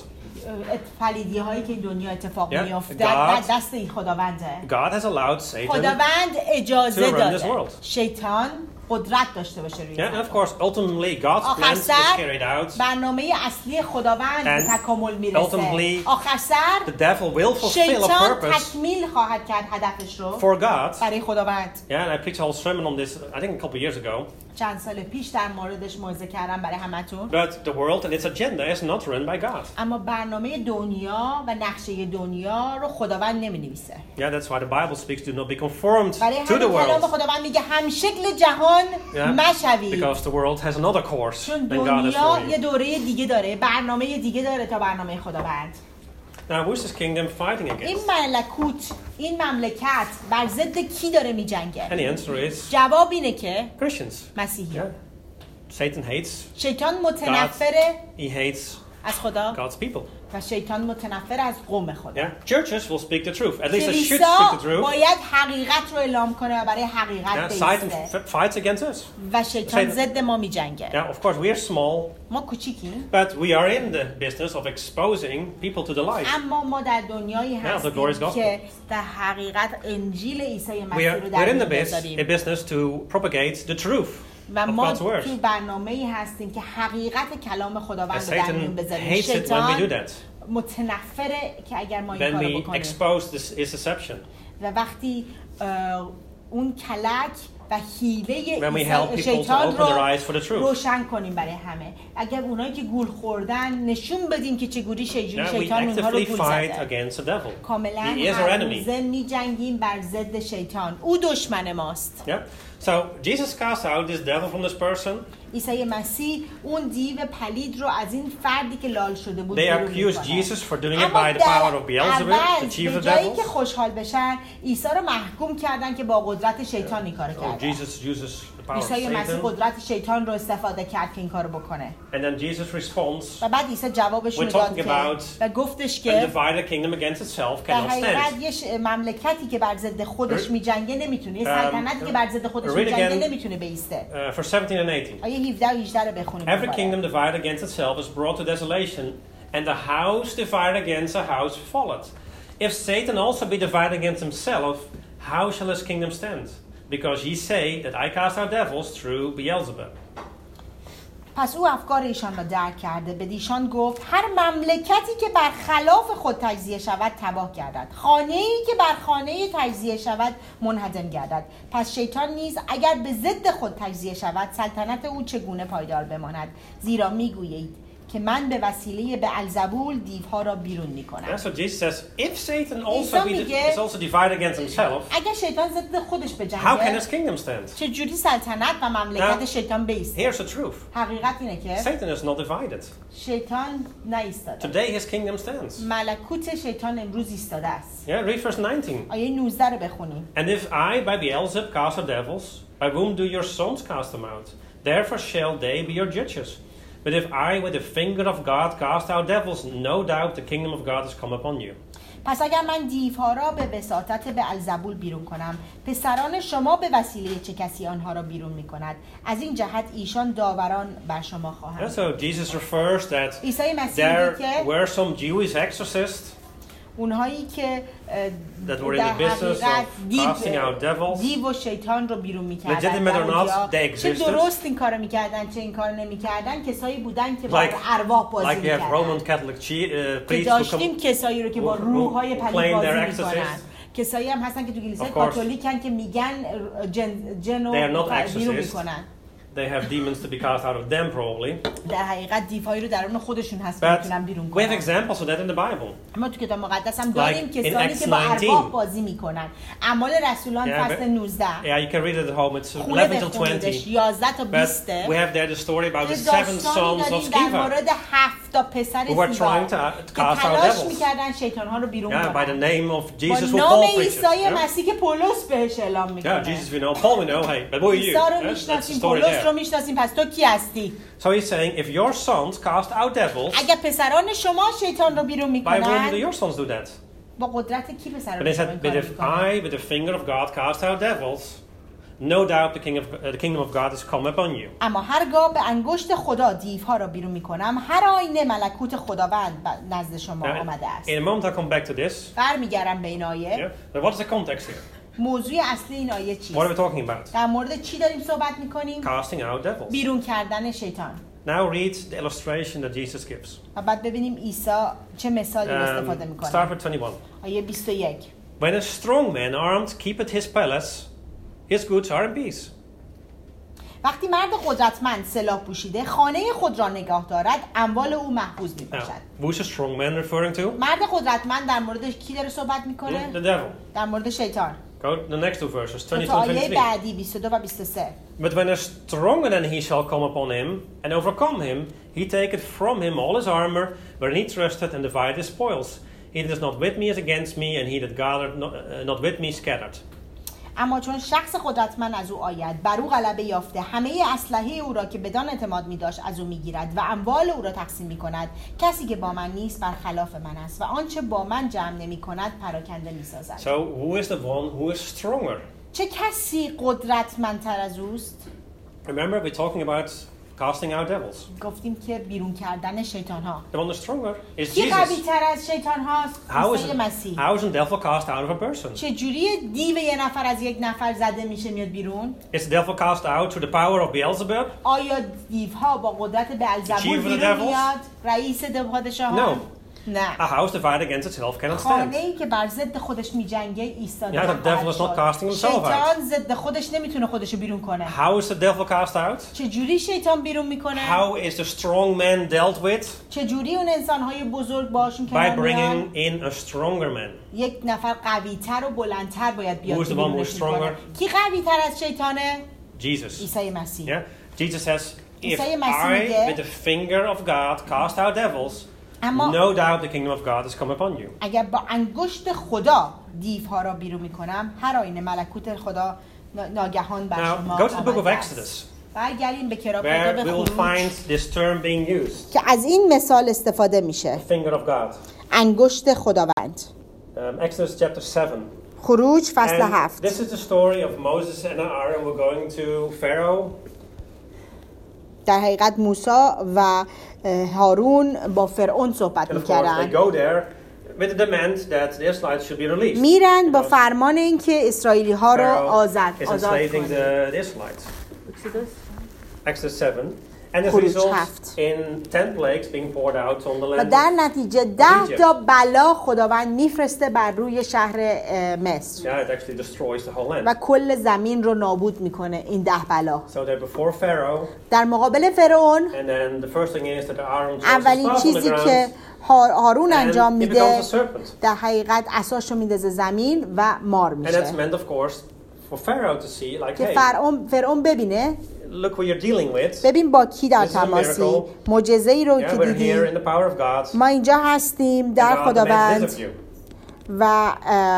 پلیدی هایی که این دنیا اتفاق Yeah, میفته God- در دست این خداونده. God has allowed Satan. خداوند اجازه to run this داده world. شیطان قدرت داشته باشه روی Yeah, and زمین. of course, ultimately, God's آخر plan is سر carried out. برنامه اصلی خداوند به And تکامل میرسه. ultimately, آخر سر The devil will fulfill a شیطان purpose تکمیل خواهد کرد هدفش رو for God. برای خداوند. Yeah, and I preached a whole sermon on this, I think a couple years ago. چند سال پیش در موردش موعظه کردم برای همتون. But the world and its agenda is not run by God. اما برنامه دنیا و نقشه دنیا رو خداوند نمی‌نویسه. Yeah, that's why the Bible speaks, do not be conformed برای to the همین کلام world. خداوند میگه هم شکل جهان Yeah, مشوید. because the world has another course چون than God has دنیا for یه you. دوره دیگه داره، برنامه دیگه dاره تا برنامه خداوند. Now, who's this kingdom fighting این against? ملکوت، این مملکت بر ضد کی داره میجنگه؟ And the answer is جواب اینه که Christians. مسیحی. Yeah. Satan hates شیطان متنفره He hates از خدا God's people. و شیطان متنفر از قوم خدا. Yeah. Churches will speak the truth. At least they should کلیسا speak the truth. باید حقیقت رو اعلام کنه و برای حقیقت Yeah, Satan بیسته fights against us. و شیطان Satan- ضد ما میجنگه. Yeah, of course, we are small, ما کوچیکیم but we are in the business of exposing people to the light. اما ما در دنیایی Yeah, the هستیم glorious gospel. که در حقیقت انجیل عیسی We مسیح are, رو we're در in the میون a بذاریم business to propagate the truth و of ما God's word. تو برنامه‌ای هستیم که حقیقت کلام And خداوند رو در میون Satan بذاریم. hates it when we do شیطان that. متنفره که اگر ما این Then کارو we بکنیم expose his deception. و وقتی اون کلک و حیله When we help people to شیطان open their رو eyes for the truth. روشن کنیم برای همه. اگر اونایی که گول خوردن نشون بدیم که چگونه Yeah, we شیطان اونها رو actively گول fight زده. against the devil. کاملا He is our هر enemy. روزه می‌جنگیم بر ضد شیطان. او دشمن ماست. Yeah. So Jesus cast out this devil from this person. عیسی مسیح اون دیو پلید رو از این فردی که لال شده بود They بیرون accused می‌کنه. Jesus for doing it اما by the power of در Beelzebub, the اول chief به of جایی که devils. خوشحال بشن عیسی رو محکوم کردن که با قدرت شیطان این کارو So کرده. Jesus uses the power of عیسی مسیح Satan. قدرت شیطان رو استفاده کرد که این کارو بکنه. And then Jesus responds, و بعد عیسی جوابش رو We're داد talking که about و گفتش a که divided kingdom against itself در cannot حقیقت stand. یه مملکتی که بر ضد خودش میجنگه نمیتونه، یه سلطنتی که بر ضد خودش read میجنگه again. نمیتونه بیسته. For 17 and 18. آیه 17 و 18 رو بخونیم. Every دوباره. kingdom divided against itself is brought to desolation, and the house divided against a house falleth. If Satan also be divided against himself, how shall his kingdom stand? Because ye say that I cast out devils through Beelzebub. پس او افکار ایشان را درک کرده، به ایشان گفت هر مملکتی که بر خلاف خود تجزیه شود تباه گردد، خانه‌ای که بر خانه تجزیه شود منهدم گردد. پس شیطان نیز اگر به ضد خود تجزیه شود سلطنت او چگونه پایدار بماند؟ زیرا میگویید که من به وسیله بەلزبول دیوها را بیرون میکنم. So Jesus says, if Satan میگه is also divided against himself, اگر شیطان ضد خودش how can بجنگه his kingdom stand? چجوری سلطنت و مملکت Now, شیطان بیسته؟ Here's the truth. حقیقت اینه که Satan is not divided. شیطان نایستاده. Today his kingdom stands. ملکوت شیطان امروز ایستاده است. Yeah, read verse 19. آیه 19 رو بخونیم. And if I by Beelzebub cast out devils, by whom do your sons cast them out? Therefore shall they be your judges. But if I with the finger of God cast out devils, no doubt the kingdom of God has come upon you. پس اگر من دیوها را به وساطت بەلزبول بیرون کنم، پسران شما به وسیله چه کسی آنها را بیرون می کند؟ از این جهت ایشان داوران بر شما خواهند. So Jesus refers that عیسی مسیح there میگه were some Jewish exorcists اونهایی که that were in the business of casting out devils. دیو و شیطان رو بیرون می‌کردن. Legitimate or not, they چه existed. درست این کارو می‌کردن چه این کارو نمی‌کردن، کسایی بودن که با ارواح بازی like you have Roman می‌کردن. Catholic که priests داشتیم کسایی رو که با روح‌های پلید claim their بازی می‌کنن. کسایی هم هستن که تو کلیسای کاتولیکن که میگن جن رو بیرون می‌کنن. They have demons to be cast out of them probably. در حقیقت دیوهایی رو درون خودشون هست که میتونن بیرون we have کنن. examples of that in the Bible. اما تو کتاب مقدس هم داریم Like کسانی که با ارواح بازی میکنن. اعمال رسولان فصل 19. Yeah, you can read it at home. It's 11 till 20. 11 تا 20. We have there the story about the 7 sons of در Sceva مورد 7 تا پسر who were trying to cast out تلاش devils. میکردن شیطان‌ها رو بیرون Yeah, by the کنن. name of Jesus who با Paul نام preaches. عیسی مسیح که پولس بهش اعلام Yeah, میکنه. Jesus we know, Paul we know. Hey, but who are you? عیسی رو That's the میشناسیم، story پولس رو there. میشناسیم، پس تو کی هستی؟ So he's saying, if your sons cast out devils, اگر پسران شما شیطان رو بیرون by میکنن، whom do your sons do that? با قدرت کی But پسران he شما said, این but کارو if میکنن؟ I, with the finger of God, cast out devils, no doubt the kingdom of God has come upon you. اما هرگاه به انگشت خدا دیوها را بیرون میکنم، هر آینه ملکوت خداوند نزد شما آمده است. In a moment I'll come back to this. برمیگردم به این آیه. Yeah? But what is the context here? موضوع اصلی این آیه What are چیست؟ we talking about? در مورد چی داریم صحبت میکنیم؟ Casting out devils. بیرون کردن شیطان. Now read the illustration that Jesus gives. و بعد ببینیم عیسی چه مثالی رو استفاده Start میکنه. with 21. آیه 21. When a strong man armed keepeth his palace, his goods are in peace. وقتی مرد قدرتمند سلاح پوشیده خانه خود را نگاه دارد، اموال او محفوظ Now, میباشد. who's a strong man referring to? مرد قدرتمند در مورد کی داره صحبت میکنه؟ The devil. در مورد شیطان. Go to the next two verses, 22 تا and آیه 23. بعدی 22 و 23. But when a stronger than he shall come upon him and overcome him, he taketh from him all his armor, wherein he trusted, and divided his spoils. He that is not with me is against me, and he that gathered not with me scattered. اما چون شخص قدرتمند از او آید، بر او غلبه یافته، همه اسلحه او را که بدان اعتماد می‌داشت از او می‌گیرد و اموال او را تقسیم می‌کند. کسی که با من نیست بر خلاف من است و آنچه با من جمع نمی‌کند پراکنده می‌سازد. So who is the one who is stronger? چه کسی قدرتمندتر از اوست؟ Remember, we're talking about casting out devils. گفتیم که بیرون کردن شیطان‌ها. The one that's stronger is کی Jesus. قوی‌تر از شیطان‌هاست؟ عیسی مسیح. How is a devil cast out of a person? چه جوری دیو یه نفر از یک نفر زده میشه میاد بیرون؟ Is the devil cast out through the power of Beelzebub? آیا دیوها با قدرت بەلزبول بیرون میاد؟ رئیس پادشاهان؟ No. نه. A house divided against itself cannot stand. خانه‌ای که بر ضد خودش میجنگه ایستاده. Yeah, the devil is not casting himself out. شیطان ضد خودش نمیتونه خودشو بیرون کنه. How is the devil cast out? چه جوری شیطان بیرون میکنه؟ How is the strong man dealt with? چه جوری اون انسان‌های بزرگ باشون By کنار میان؟ bringing in a stronger man. یک نفر قوی‌تر و بلندتر باید بیاد. Who is the one who is stronger? کی قوی‌تر از شیطانه؟ Jesus. عیسی مسیح. Yeah. Jesus says, if عیسی مسیح I with the finger of God cast out devils, اما no doubt the kingdom of God has come upon you. اگر با انگشت خدا دیوها را بیرون میکنم، هر آینه ملکوت خدا ناگهان بر شما Now, go to the book of آمده است. Exodus, برگردیم به کتاب where we will خروج find this term being used. که از این مثال استفاده میشه. Finger of God. انگشت خداوند. Exodus chapter 7. خروج فصل And 7. this is the story of Moses and Aaron were going to Pharaoh. در حقیقت موسی و هارون با فرعون صحبت And of course, they میکردن. go there with the demand that the Israelites should be released. میرن با فرمان اینکه اسرائیلی ها رو Pharaoh آزاد is enslaving کنن. the Israelites. Exodus 7. And this خروج results 7. in 10 plagues being poured out on the و land. در نتیجه 10 تا بلا خداوند میفرسته بر روی شهر مصر Yeah, it actually destroys the whole و land. کل زمین رو نابود میکنه این 10 بلا. So they're before Pharaoh, در مقابل فرعون and then the first thing is that Aaron throws his اولین staff on the چیزی که ground, هارون and انجام he میده becomes a serpent. در حقیقت عصاشو میندازه زمین و مار And that's میشه meant, of course, for Pharaoh to see, like, که hey, فرعون ببینه look who you're dealing with. ببین با کی در This is a تماسی miracle. معجزه ای رو Yeah, که we're here دیدی in the power of God. ما اینجا هستیم در God made this خداوند of you. و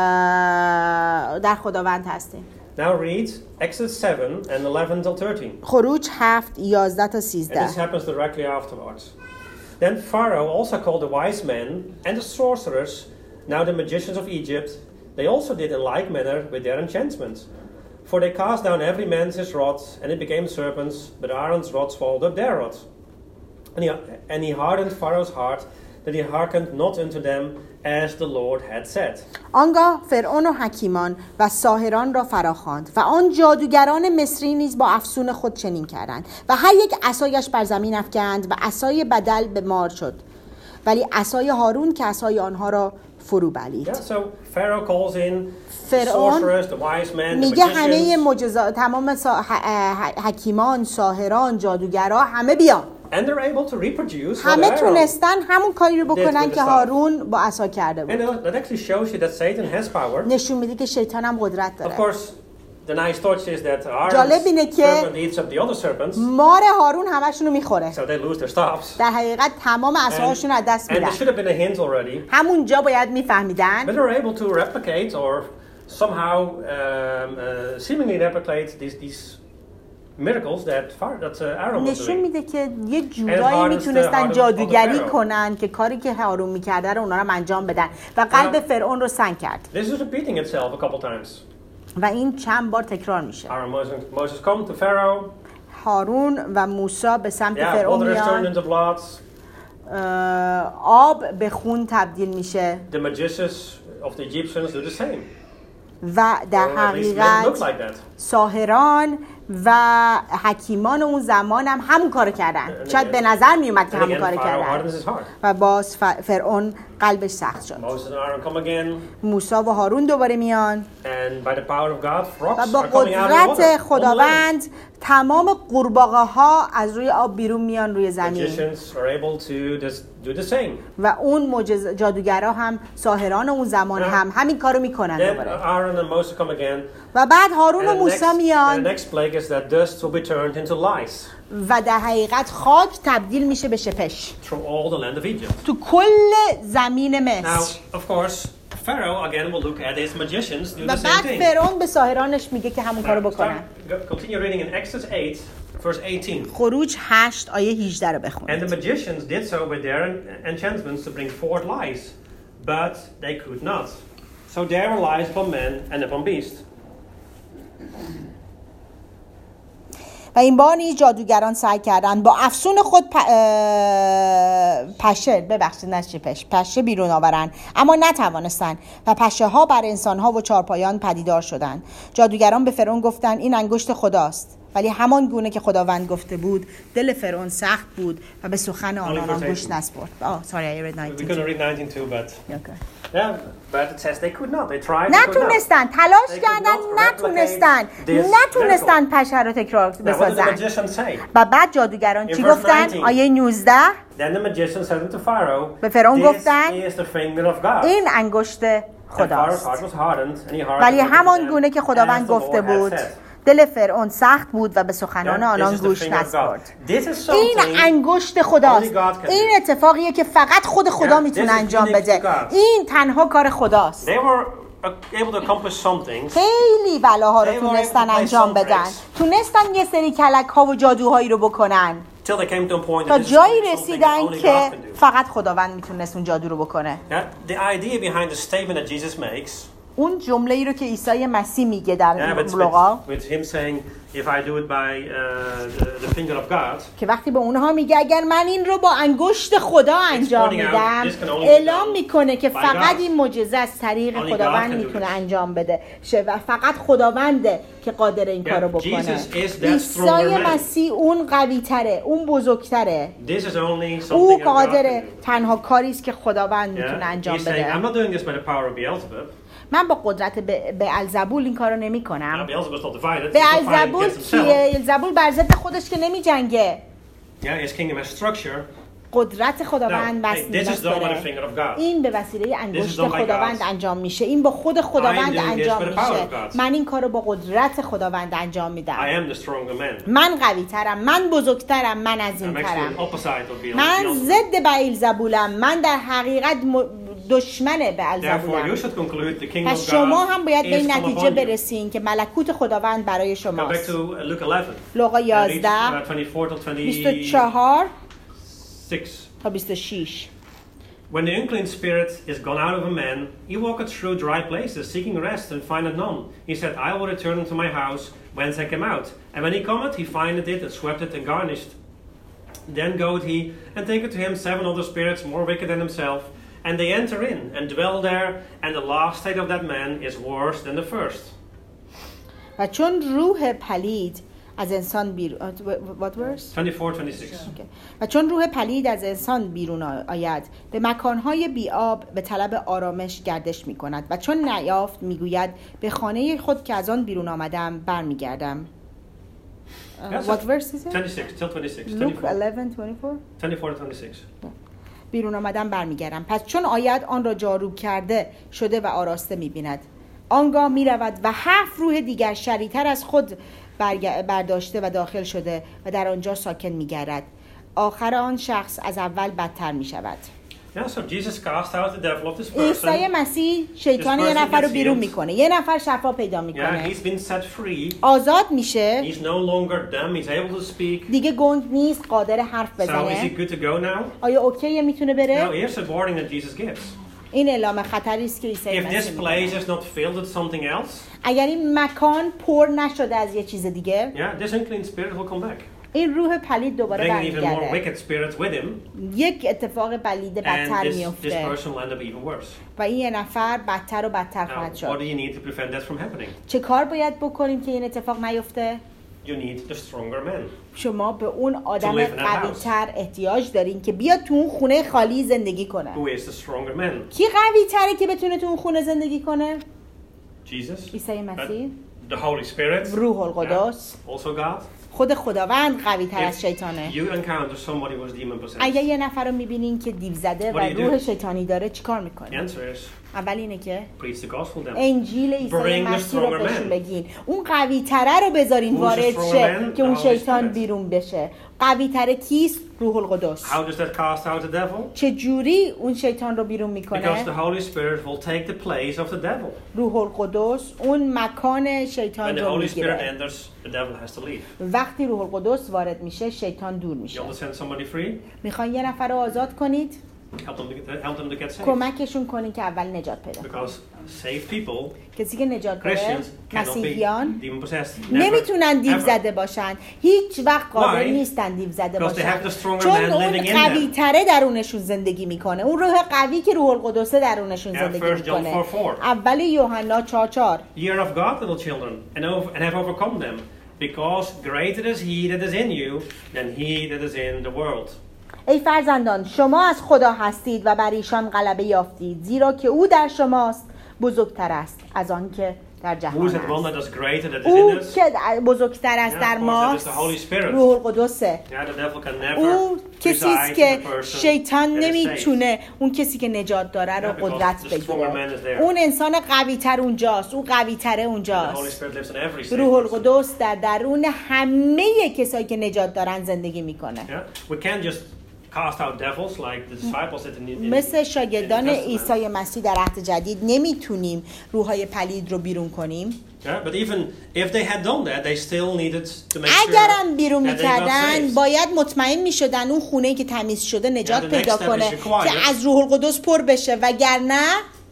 در خداوند هستیم. Now read Exodus 7 and 11 till 13. خروج 7 11 تا And 13. this happens directly afterwards. Then Pharaoh also called the wise men and the sorcerers, now the magicians of Egypt. They also did in like manner with their enchantments. For they cast down every man's his rods, and it became serpents, but Aaron's rods swallowed up their rods. And he hardened Pharaoh's heart, that he hearkened not unto them, as the Lord had said. آنگاه فرعون و حکیمان و ساحران را فراخواند و آن جادوگران مصری نیز با افسون خود چنین کردند و هر یک عصایش بر زمین افکند و عصای بدل به مار شد ولی عصای هارون که عصای آنها را فرو بلید. Yeah, so Pharaoh calls in the فرعون sorcerers, the wise men, the میگه همه magicians, معجزات تمام حکیمان ساحران جادوگرها همه بیان and they're able to reproduce what همه Aaron تونستن همون کاری رو بکنن with the که staff. هارون با عصا کرده بود. And that actually shows you that Satan has power. نشون میده که شیطان هم قدرت Of داره. course, the nice touch is that جالب اینه Aaron's که serpent eats up the other serpents, مار هارون همشون رو میخوره. so they lose their staffs. در حقیقت تمام عصاهاشون از دست And میدن. there should have been a hint already, همونجا باید میفهمیدن but they're able to replicate or somehow seemingly replicate these miracles that Aaron was نشون doing. میده که یه And جورایی hardens میتونستن the heart of جادوگری Pharaoh. کنن که کاری که هارون میکرده رو اونا رو انجام بدن و قلب فرعون رو سنگ کرد This is repeating itself a couple times. و این چند بار تکرار میشه. Moses come to Pharaoh. هارون و موسی به سمت Yeah, فرعون water is turned میان. into blood. آب به خون تبدیل میشه The magicians of the Egyptians do the same. و در Or at least made it look حقیقت like that. ساحران و حکیمان اون زمان هم همون کارو کردن. شاید به نظر میومد که And همون again, کارو Pharaoh کردن hardens his heart. و باز فرعون قلبش سخت شد. Moses and Aaron come again, موسی و هارون دوباره میان and by the power of God, و frogs با are coming out of the water. قدرت on the land. خداوند تمام قورباغه ها از روی آب بیرون میان روی زمین Magicians are able to do the same. و اون جادوگرها هم ساحران اون زمان هم همین کارو میکنن Then دوباره. Aaron and Moses come again, و بعد هارون و and the موسی next میان plague is that dust will be turned into lice و در حقیقت خاک تبدیل میشه به شپش through all the land of Egypt. تو کل زمین Now, مصر. of course, Pharaoh again will look at his magicians do و the same بعد thing. فرعون به ساحرانش میگه که همون کارو بکنن. Continue reading in Exodus 8, verse 18. خروج 8 آیه 18 رو And بخونید. the magicians did so with their enchantments to bring forth lice, but they could not. So there were lice upon men and upon beasts. و این بار نیز جادوگران سعی کردند با افسون خود پشه بیرون آورند اما نتوانستند و پشه ها بر انسان ها و چارپایان پدیدار شدند. جادوگران به فرعون گفتند این انگشت خداست ولی همان گونه که خداوند گفته بود دل فرعون سخت بود و به سخن آنان گوش نسپرد. Sorry, I read 19. We're going to read 19 too, but Okay. yeah, but it says they could not. They tried. They could not. نتونستن تلاش They could کردن not نتونستن replicate this نتونستن پشه رو تکرار Now, what did the بسازن. magicians say? و بعد جادوگران In چی verse گفتن؟ 19. آیه 19 Then the magicians said unto Pharaoh, به فرعون This گفتند is the finger of God. این انگشت And Pharaoh's خداست. heart was hardened, and he hearkened ولی unto همان them, گونه که خداوند as the گفته Lord had بود said. دل فرعون سخت بود و به سخنان Yeah, آنان this is the گوش finger of God. نسپرد. This is این something انگشت خداست. only God can این do. اتفاقیه که فقط خود خدا Yeah, میتونه this is انجام unique to بده. God. این تنها کار خداست. They were able to accomplish some things. خیلی بلاها رو They were تونستن able to play انجام some بدن. tricks. تونستن یه سری کلک ها و جادوهایی رو بکنن Till they came to a point تا that this is جایی something that رسیدن only که God can do. فقط خداوند میتونست اون جادو رو بکنه. Now, the idea behind the statement that Jesus makes اون جمله ای رو که عیسی مسیح میگه در Yeah, لوقا with him saying, if I do it by the finger of God, که وقتی به اونها میگه اگر من این رو با انگشت خدا انجام pointing out میدم، this can only be اعلام done میکنه که by فقط God. این معجزه از طریق Only God خداوند can do میتونه this. انجام بده و فقط خداونده که قادر این کارو بکنه. Jesus is that عیسی stronger man. مسیح اون قوی تره، اون بزرگتره، this is only او something that God قادره، can do. تنها کاری است که خداوند میتونه Yeah? انجام He's saying, بده. I'm not doing this by the power of Beelzebub. من با قدرت بلزبول این کارو نمی Now, کنم. Beelzebub's not divided. He's not fighting بلزبول against کیه؟ himself. بلزبول بر ضد خودش که نمی جنگه. Yeah, his kingdom has structure. قدرت خداوند No, بس this is done by the داره. finger of God. این به وسیله انگشت done by خداوند God. انجام میشه. این با خود خداوند I am doing this انجام by the power میشه. of God. من این کارو با قدرت خداوند انجام I میدم. am the stronger man. من قوی ترم، من بزرگترم، من I'm عظیم actually ترم. the opposite of من Beelzebub. ضد بلزبولم. من در حقیقت دشمن Therefore, you بلزبولم. should conclude the kingdom پس of شما God هم باید به is این come نتیجه upon you. برسین که ملکوت خداوند برای Go back شماست. to Luke 11. لوقا And read, 11 24 till 24 26. تا 26. When the unclean spirit is gone out of a man, he walketh through dry places, seeking rest, and findeth none. He said, I will return unto my house, whence I came out. And when he cometh, he findeth it, and swept it, and garnished. Then goeth he, and taketh to him 7 other spirits more wicked than himself, and they enter in, and dwell there, and the last state of that man is worse than the first. و چون روح پلید از انسان بیرون What verse? 24, 26. Okay. و چون روح پلید از انسان بیرون آید به مکانهای بی‌آب به طلب آرامش گردش می کند و چون نیافت میگوید به خانه خود که از آن بیرون آمدم برمیگردم. Yes, What verse is it? 26, till 26. Luke 24, 11, 24. 24 to 26. بیرون آمدن برمیگردم. پس چون آید آن را جارو کرده شده و آراسته می‌بیند. آنگاه می‌رود و 7 روح دیگر شریتر از خود برداشته و داخل شده و در آنجا ساکن می‌گردد. آخر آن شخص از اول بدتر می‌شود. Yeah, so Jesus cast out the devil of this عیسی person. مسیح شیطان This یه person نفر رو gets بیرون healed. میکنه، یه نفر شفا پیدا Yeah, میکنه، he's been set free. آزاد میشه، He's no longer dumb. He's able to speak. دیگه گنگ نیست، قادر حرف So is he بزنه. good to go now? آیا اوکیه میتونه Now, بره؟ here's a warning that Jesus gives. این اعلام خطری است که عیسی If this مسیح place میکنه. is not filled with something else, اگر این مکان پر نشده از یه چیز دیگه، yeah, this unclean spirit will come back. این روح پلید دوباره Bringing even more برمیگرده. wicked spirits with him. یک اتفاق پلید And بدتر this میفته person will end up even worse. و این یه نفر بدتر و بدتر Now, خواهد what do شد. you need to prevent that from happening? چه کار باید بکنیم که این اتفاق نیفته؟ You need the stronger man. شما به اون آدم live in that قوی تر احتیاج دارین که بیاد تو اون خونه خالی زندگی کنه. Who is the stronger man? کی قوی تره که بتونه تو اون خونه زندگی کنه؟ Jesus. عیسی مسیح، The Holy Spirit. روح القدس، Yeah. Also God. خود خداوند قوی تر از If شیطانه. you encounter somebody who is demon possessed, اگه یه نفر رو میبینین که دیو زده و What do you do? روح شیطانی داره چیکار the میکنه؟ answer is اول اینه که preach the gospel to them. انجیل عیسی Bring the مسیح رو stronger بهشون man. بگین. اون قوی تره رو بذارین Who's the وارد stronger شه man? که اون The Holy شیطان Spirit. بیرون بشه. قوی تره کیست؟ روح القدس. How does that cast out the devil? چه جوری اون شیطان رو بیرون Because میکنه؟ the Holy Spirit will take the place of the devil. روح القدس اون مکان When شیطان the رو Holy Spirit میگیره. enters, the devil has to leave. وقتی روح القدس وارد میشه شیطان دور You میشه. want to send somebody free? میخواین یه نفر رو آزاد کنید؟ Help them to get saved. کمکشون کنید که اول نجات پیدا کنه. Because saved people, کسی که نجات داره، Christians, cannot مسیحیان be demon possessed. Never, نمیتونن دیو ever. زده باشن. هیچ وقت قادر Why? نیستن دیو زده Because they باشن. have the stronger چون man اون living in قوی them. تره درونشون زندگی میکنه. اون روح قوی که روح القدس درونشون Yeah, زندگی 1 John میکنه. 4:4. اول یوحنا 4:4. Ye are of God, little children, and have overcome them, because greater is he that is in you than he that is in the world. ای فرزندان شما از خدا هستید و بر ایشان غلبه یافتید زیرا که او در شماست بزرگتر است از آن که در Who جهان is that one است. that is greater that is او in us? که بزرگتر است Yeah, در of course, ماست that is the Holy Spirit. روح القدسه. Yeah, the devil can never اون کسی است reside که in the person شیطان that is saved. نمیتونه اون کسی که نجات داره رو Yeah, because قدرت the stronger man is بگیره. there. اون انسان قوی تر اونجاست، اون قوی تره The Holy اونجاست. Spirit lives in every saved روح person. القدس در درون همه کسایی که نجات دارن زندگی میکنه. Yeah, we can't just cast out devils like the disciples did in مثل شاگردان in the Testament. عیسی مسیح در عهد جدید نمیتونیم روحای پلید رو بیرون کنیم. Yeah, but even if they had done that, they still needed to make اگرم بیرون sure that they got میکردن saved. باید مطمئن میشدن اون خونه‌ای که تمیز شده نجات the next پیدا step کنه is required. که از روح القدس پر بشه، وگرنه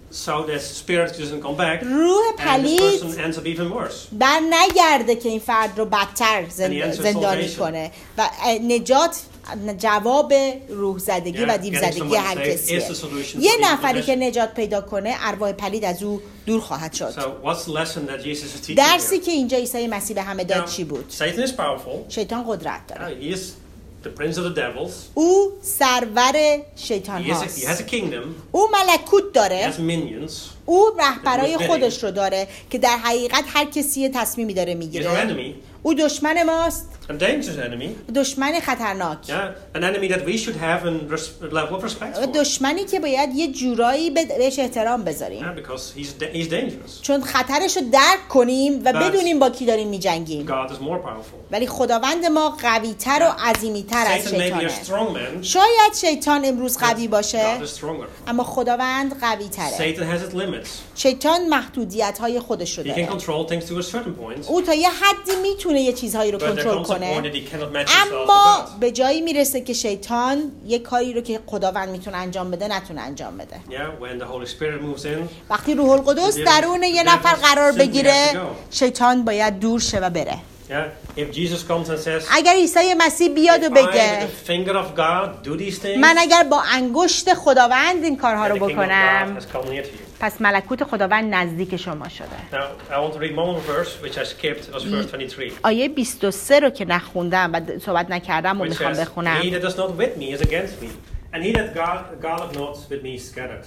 so that spirit doesn't come back, روح and this پلید person ends up even worse. بر نگرده که این فرد رو بدتر And the answer is زندانی salvation. کنه و نجات جواب روح زدگی و دیو Getting زدگی someone هر saved is کسیه. the solution یه for evil نفری که possession. نجات پیدا کنه ارواح پلید از او دور خواهد شد. So what's the lesson that Jesus is teaching درسی here? که اینجا عیسی مسیح به همه داد Now, چی بود؟ Satan is powerful. شیطان قدرت داره. He is the prince of the devils. او سرور شیطان He has هاست. a kingdom. او ملکوت He داره. has minions. او رهبرای He was خودش رو داره که در حقیقت هر کسی تصمیمی داره He's our میگیره. enemy, او دشمن ماست، a dangerous enemy. دشمن خطرناک. Yeah, an enemy that we should have a level of respect for. دشمنی که باید یه جورایی بهش احترام بذاریم. Yeah, because he's dangerous. چون خطرش رو درک کنیم و But بدونیم با کی داریم میجنگیم. God is more powerful. ولی خداوند ما قوی‌تر و عظیمی‌تر از Satan may be a شیطانه. strong man. شاید شیطان امروز قوی باشه، God is stronger. اما خداوند قوی‌تره. Satan has its limits. شیطان محدودیت‌های خودش رو He can داره. control things to a certain point. او تا یه حدی میتونه یه چیزهایی رو But there کنترل comes a point کنه. that he cannot match himself اما to God. به جایی میرسه که شیطان یه کاری رو که خداوند میتونه انجام بده نتونه انجام بده. Yeah, when the Holy Spirit moves in, وقتی روح القدس درون یه نفر قرار بگیره شیطان باید دور شه و بره. yeah, if Jesus comes and says, اگر عیسی مسیح بیاد و if I, بگه with the finger of God, do these things, من اگر با انگشت خداوند این کارها then رو the kingdom of بکنم God has come near to you. پس ملکوت خداوند نزدیک شما شده. Now, I want to read one more verse, which I skipped. It was verse 23. آیه 23 رو که نخوندم و صحبت نکردم و Which میخوام says, بخونم. he that does not with me is against me, and he that goeth not with me is scattered.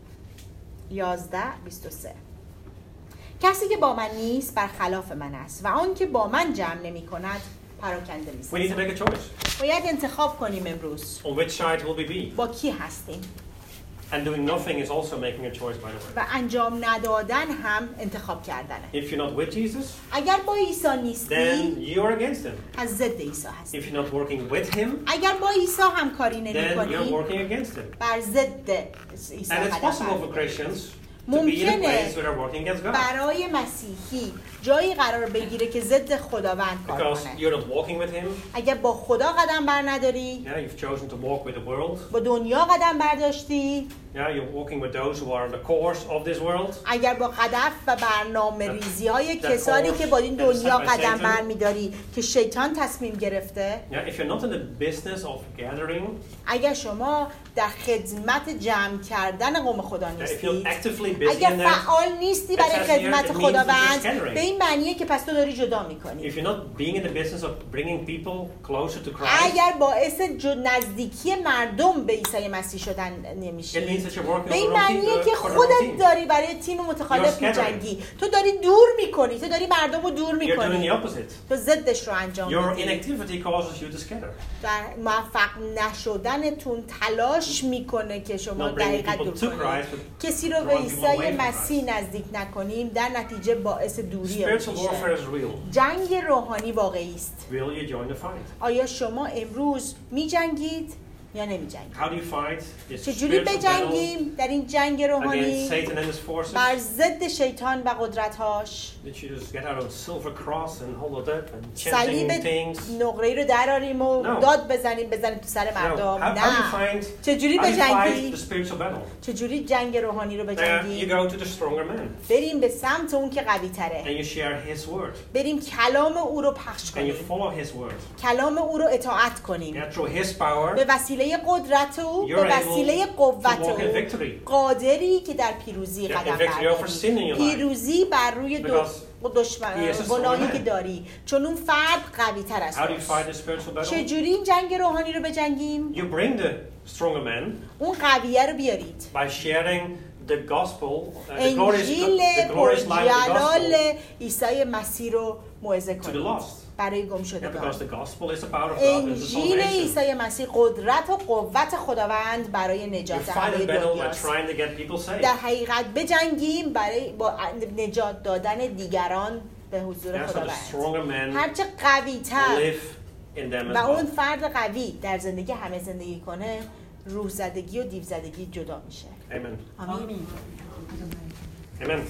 11:23 کسی که با من نیست برخلاف من است و آن که با من جمع نمی کند پراکنده می We need to سازد. make a choice. باید انتخاب کنیم امروز On which side will we be? با کی هستیم And doing nothing is also making a choice, by the way. و انجام ندادن هم انتخاب کردنه. If you're not with Jesus, اگر با عیسی then نیستی you are against him. از ضد عیسی هستی. If you're not working with him, اگر با عیسی همکاری نمی then you're کنی working against him. بر ضد عیسی And it's قدم possible for برمی‌داری. Christians to be in a ممکنه place where they're working against God. برای مسیحی جایی قرار بگیره که ضد خداوند کار Because کنه. you're not walking with him. اگر با خدا قدم بر نداری، Yeah, you've chosen to walk with the world. با دنیا قدم برداشتی، Yeah, you're walking with those who are on the course of this world. اگر با هدف و برنامه ریزی های That کسانی course که با این that is دنیا set by قدم Satan. بر میداری که شیطان تصمیم گرفته، Yeah, if you're not in the business of gathering, اگر شما در خدمت جمع کردن قوم خدا if you're نیستید، actively busy اگر in that, فعال نیستی it برای says here, خدمت it means that خداوند، you're scattering. به این معنیه که پس تو داری جدا میکنی. if you're not being in the business of bringing people closer to Christ, اگر باعث نزدیکی مردم به عیسی مسیح شدن نمیشی، it means that you're working به این on the wrong معنیه team, که for the wrong خودت team. داری برای تیم متخالف You're scattering. میجنگی. تو داری دور میکنی، تو داری مردم رو دور You're doing the میکنی، opposite. تو ضدش رو انجام Your میدی. inactivity causes you to scatter. در موفق نشدنتون تلاش میکنه که شما Not bringing دقیقا people دور to کنید. Christ, but کسی رو به drawing people away عیسی from مسیح نزدیک نکنیم، در نتیجه باعث دوری spiritual warfare میشه. is real. جنگ روحانی واقعی است. Will you join the fight? آیا شما امروز میجنگید یا نمیجنگید؟ How do you fight this چجوری spiritual battle بجنگیم در این جنگ against روحانی Satan and his forces? بر ضد شیطان و قدرت‌هاش؟ Did you just get out a silver cross and hold it up and صلیب chanting things? نقره‌ای رو دراریم و No. داد بزنیم تو سر No. مردم؟ How do you نه. find چجوری how do you fight بجنگی؟ the spiritual battle? چجوری جنگ روحانی رو You بجنگیم؟ go to the stronger man بریم به سمت اون که قوی تره. and you share his word بریم کلام او رو پخش and you کنیم. follow his word. کلام او رو اطاعت کنیم. Yeah, through his power, به وسیله قدرت او، You're به able وسیله to قوت walk in او، victory. قادری که در پیروزی Yeah, قدم in victory over sin in your برداری. life. پیروزی بر روی Because دشمن he is a گناهی stronger که man. داری، چون اون فرد قوی تر از How do you توست. fight the spiritual battle? چجوری این جنگ روحانی رو بجنگیم؟ You bring the stronger man اون قویه رو بیارید. by sharing the gospel, the انجیل glorious light of the پرجلال gospel عیسی مسیح رو موعظه to the کنید lost. برای گم Yeah, شدگان. because the gospel is the power of God and the انجیل salvation. عیسی مسیح قدرت و قوت خداوند برای You نجات fight همه a battle by دنیاست. trying to get people saved. در حقیقت بجنگیم برای با نجات دادن دیگران به حضور Yeah, so the خداوند. stronger men هرچه قوی تر live in them و as اون well. فرد قوی در زندگی همه زندگی کنه، روح زدگی و دیو زدگی جدا میشه. Amen. آمین. Amen.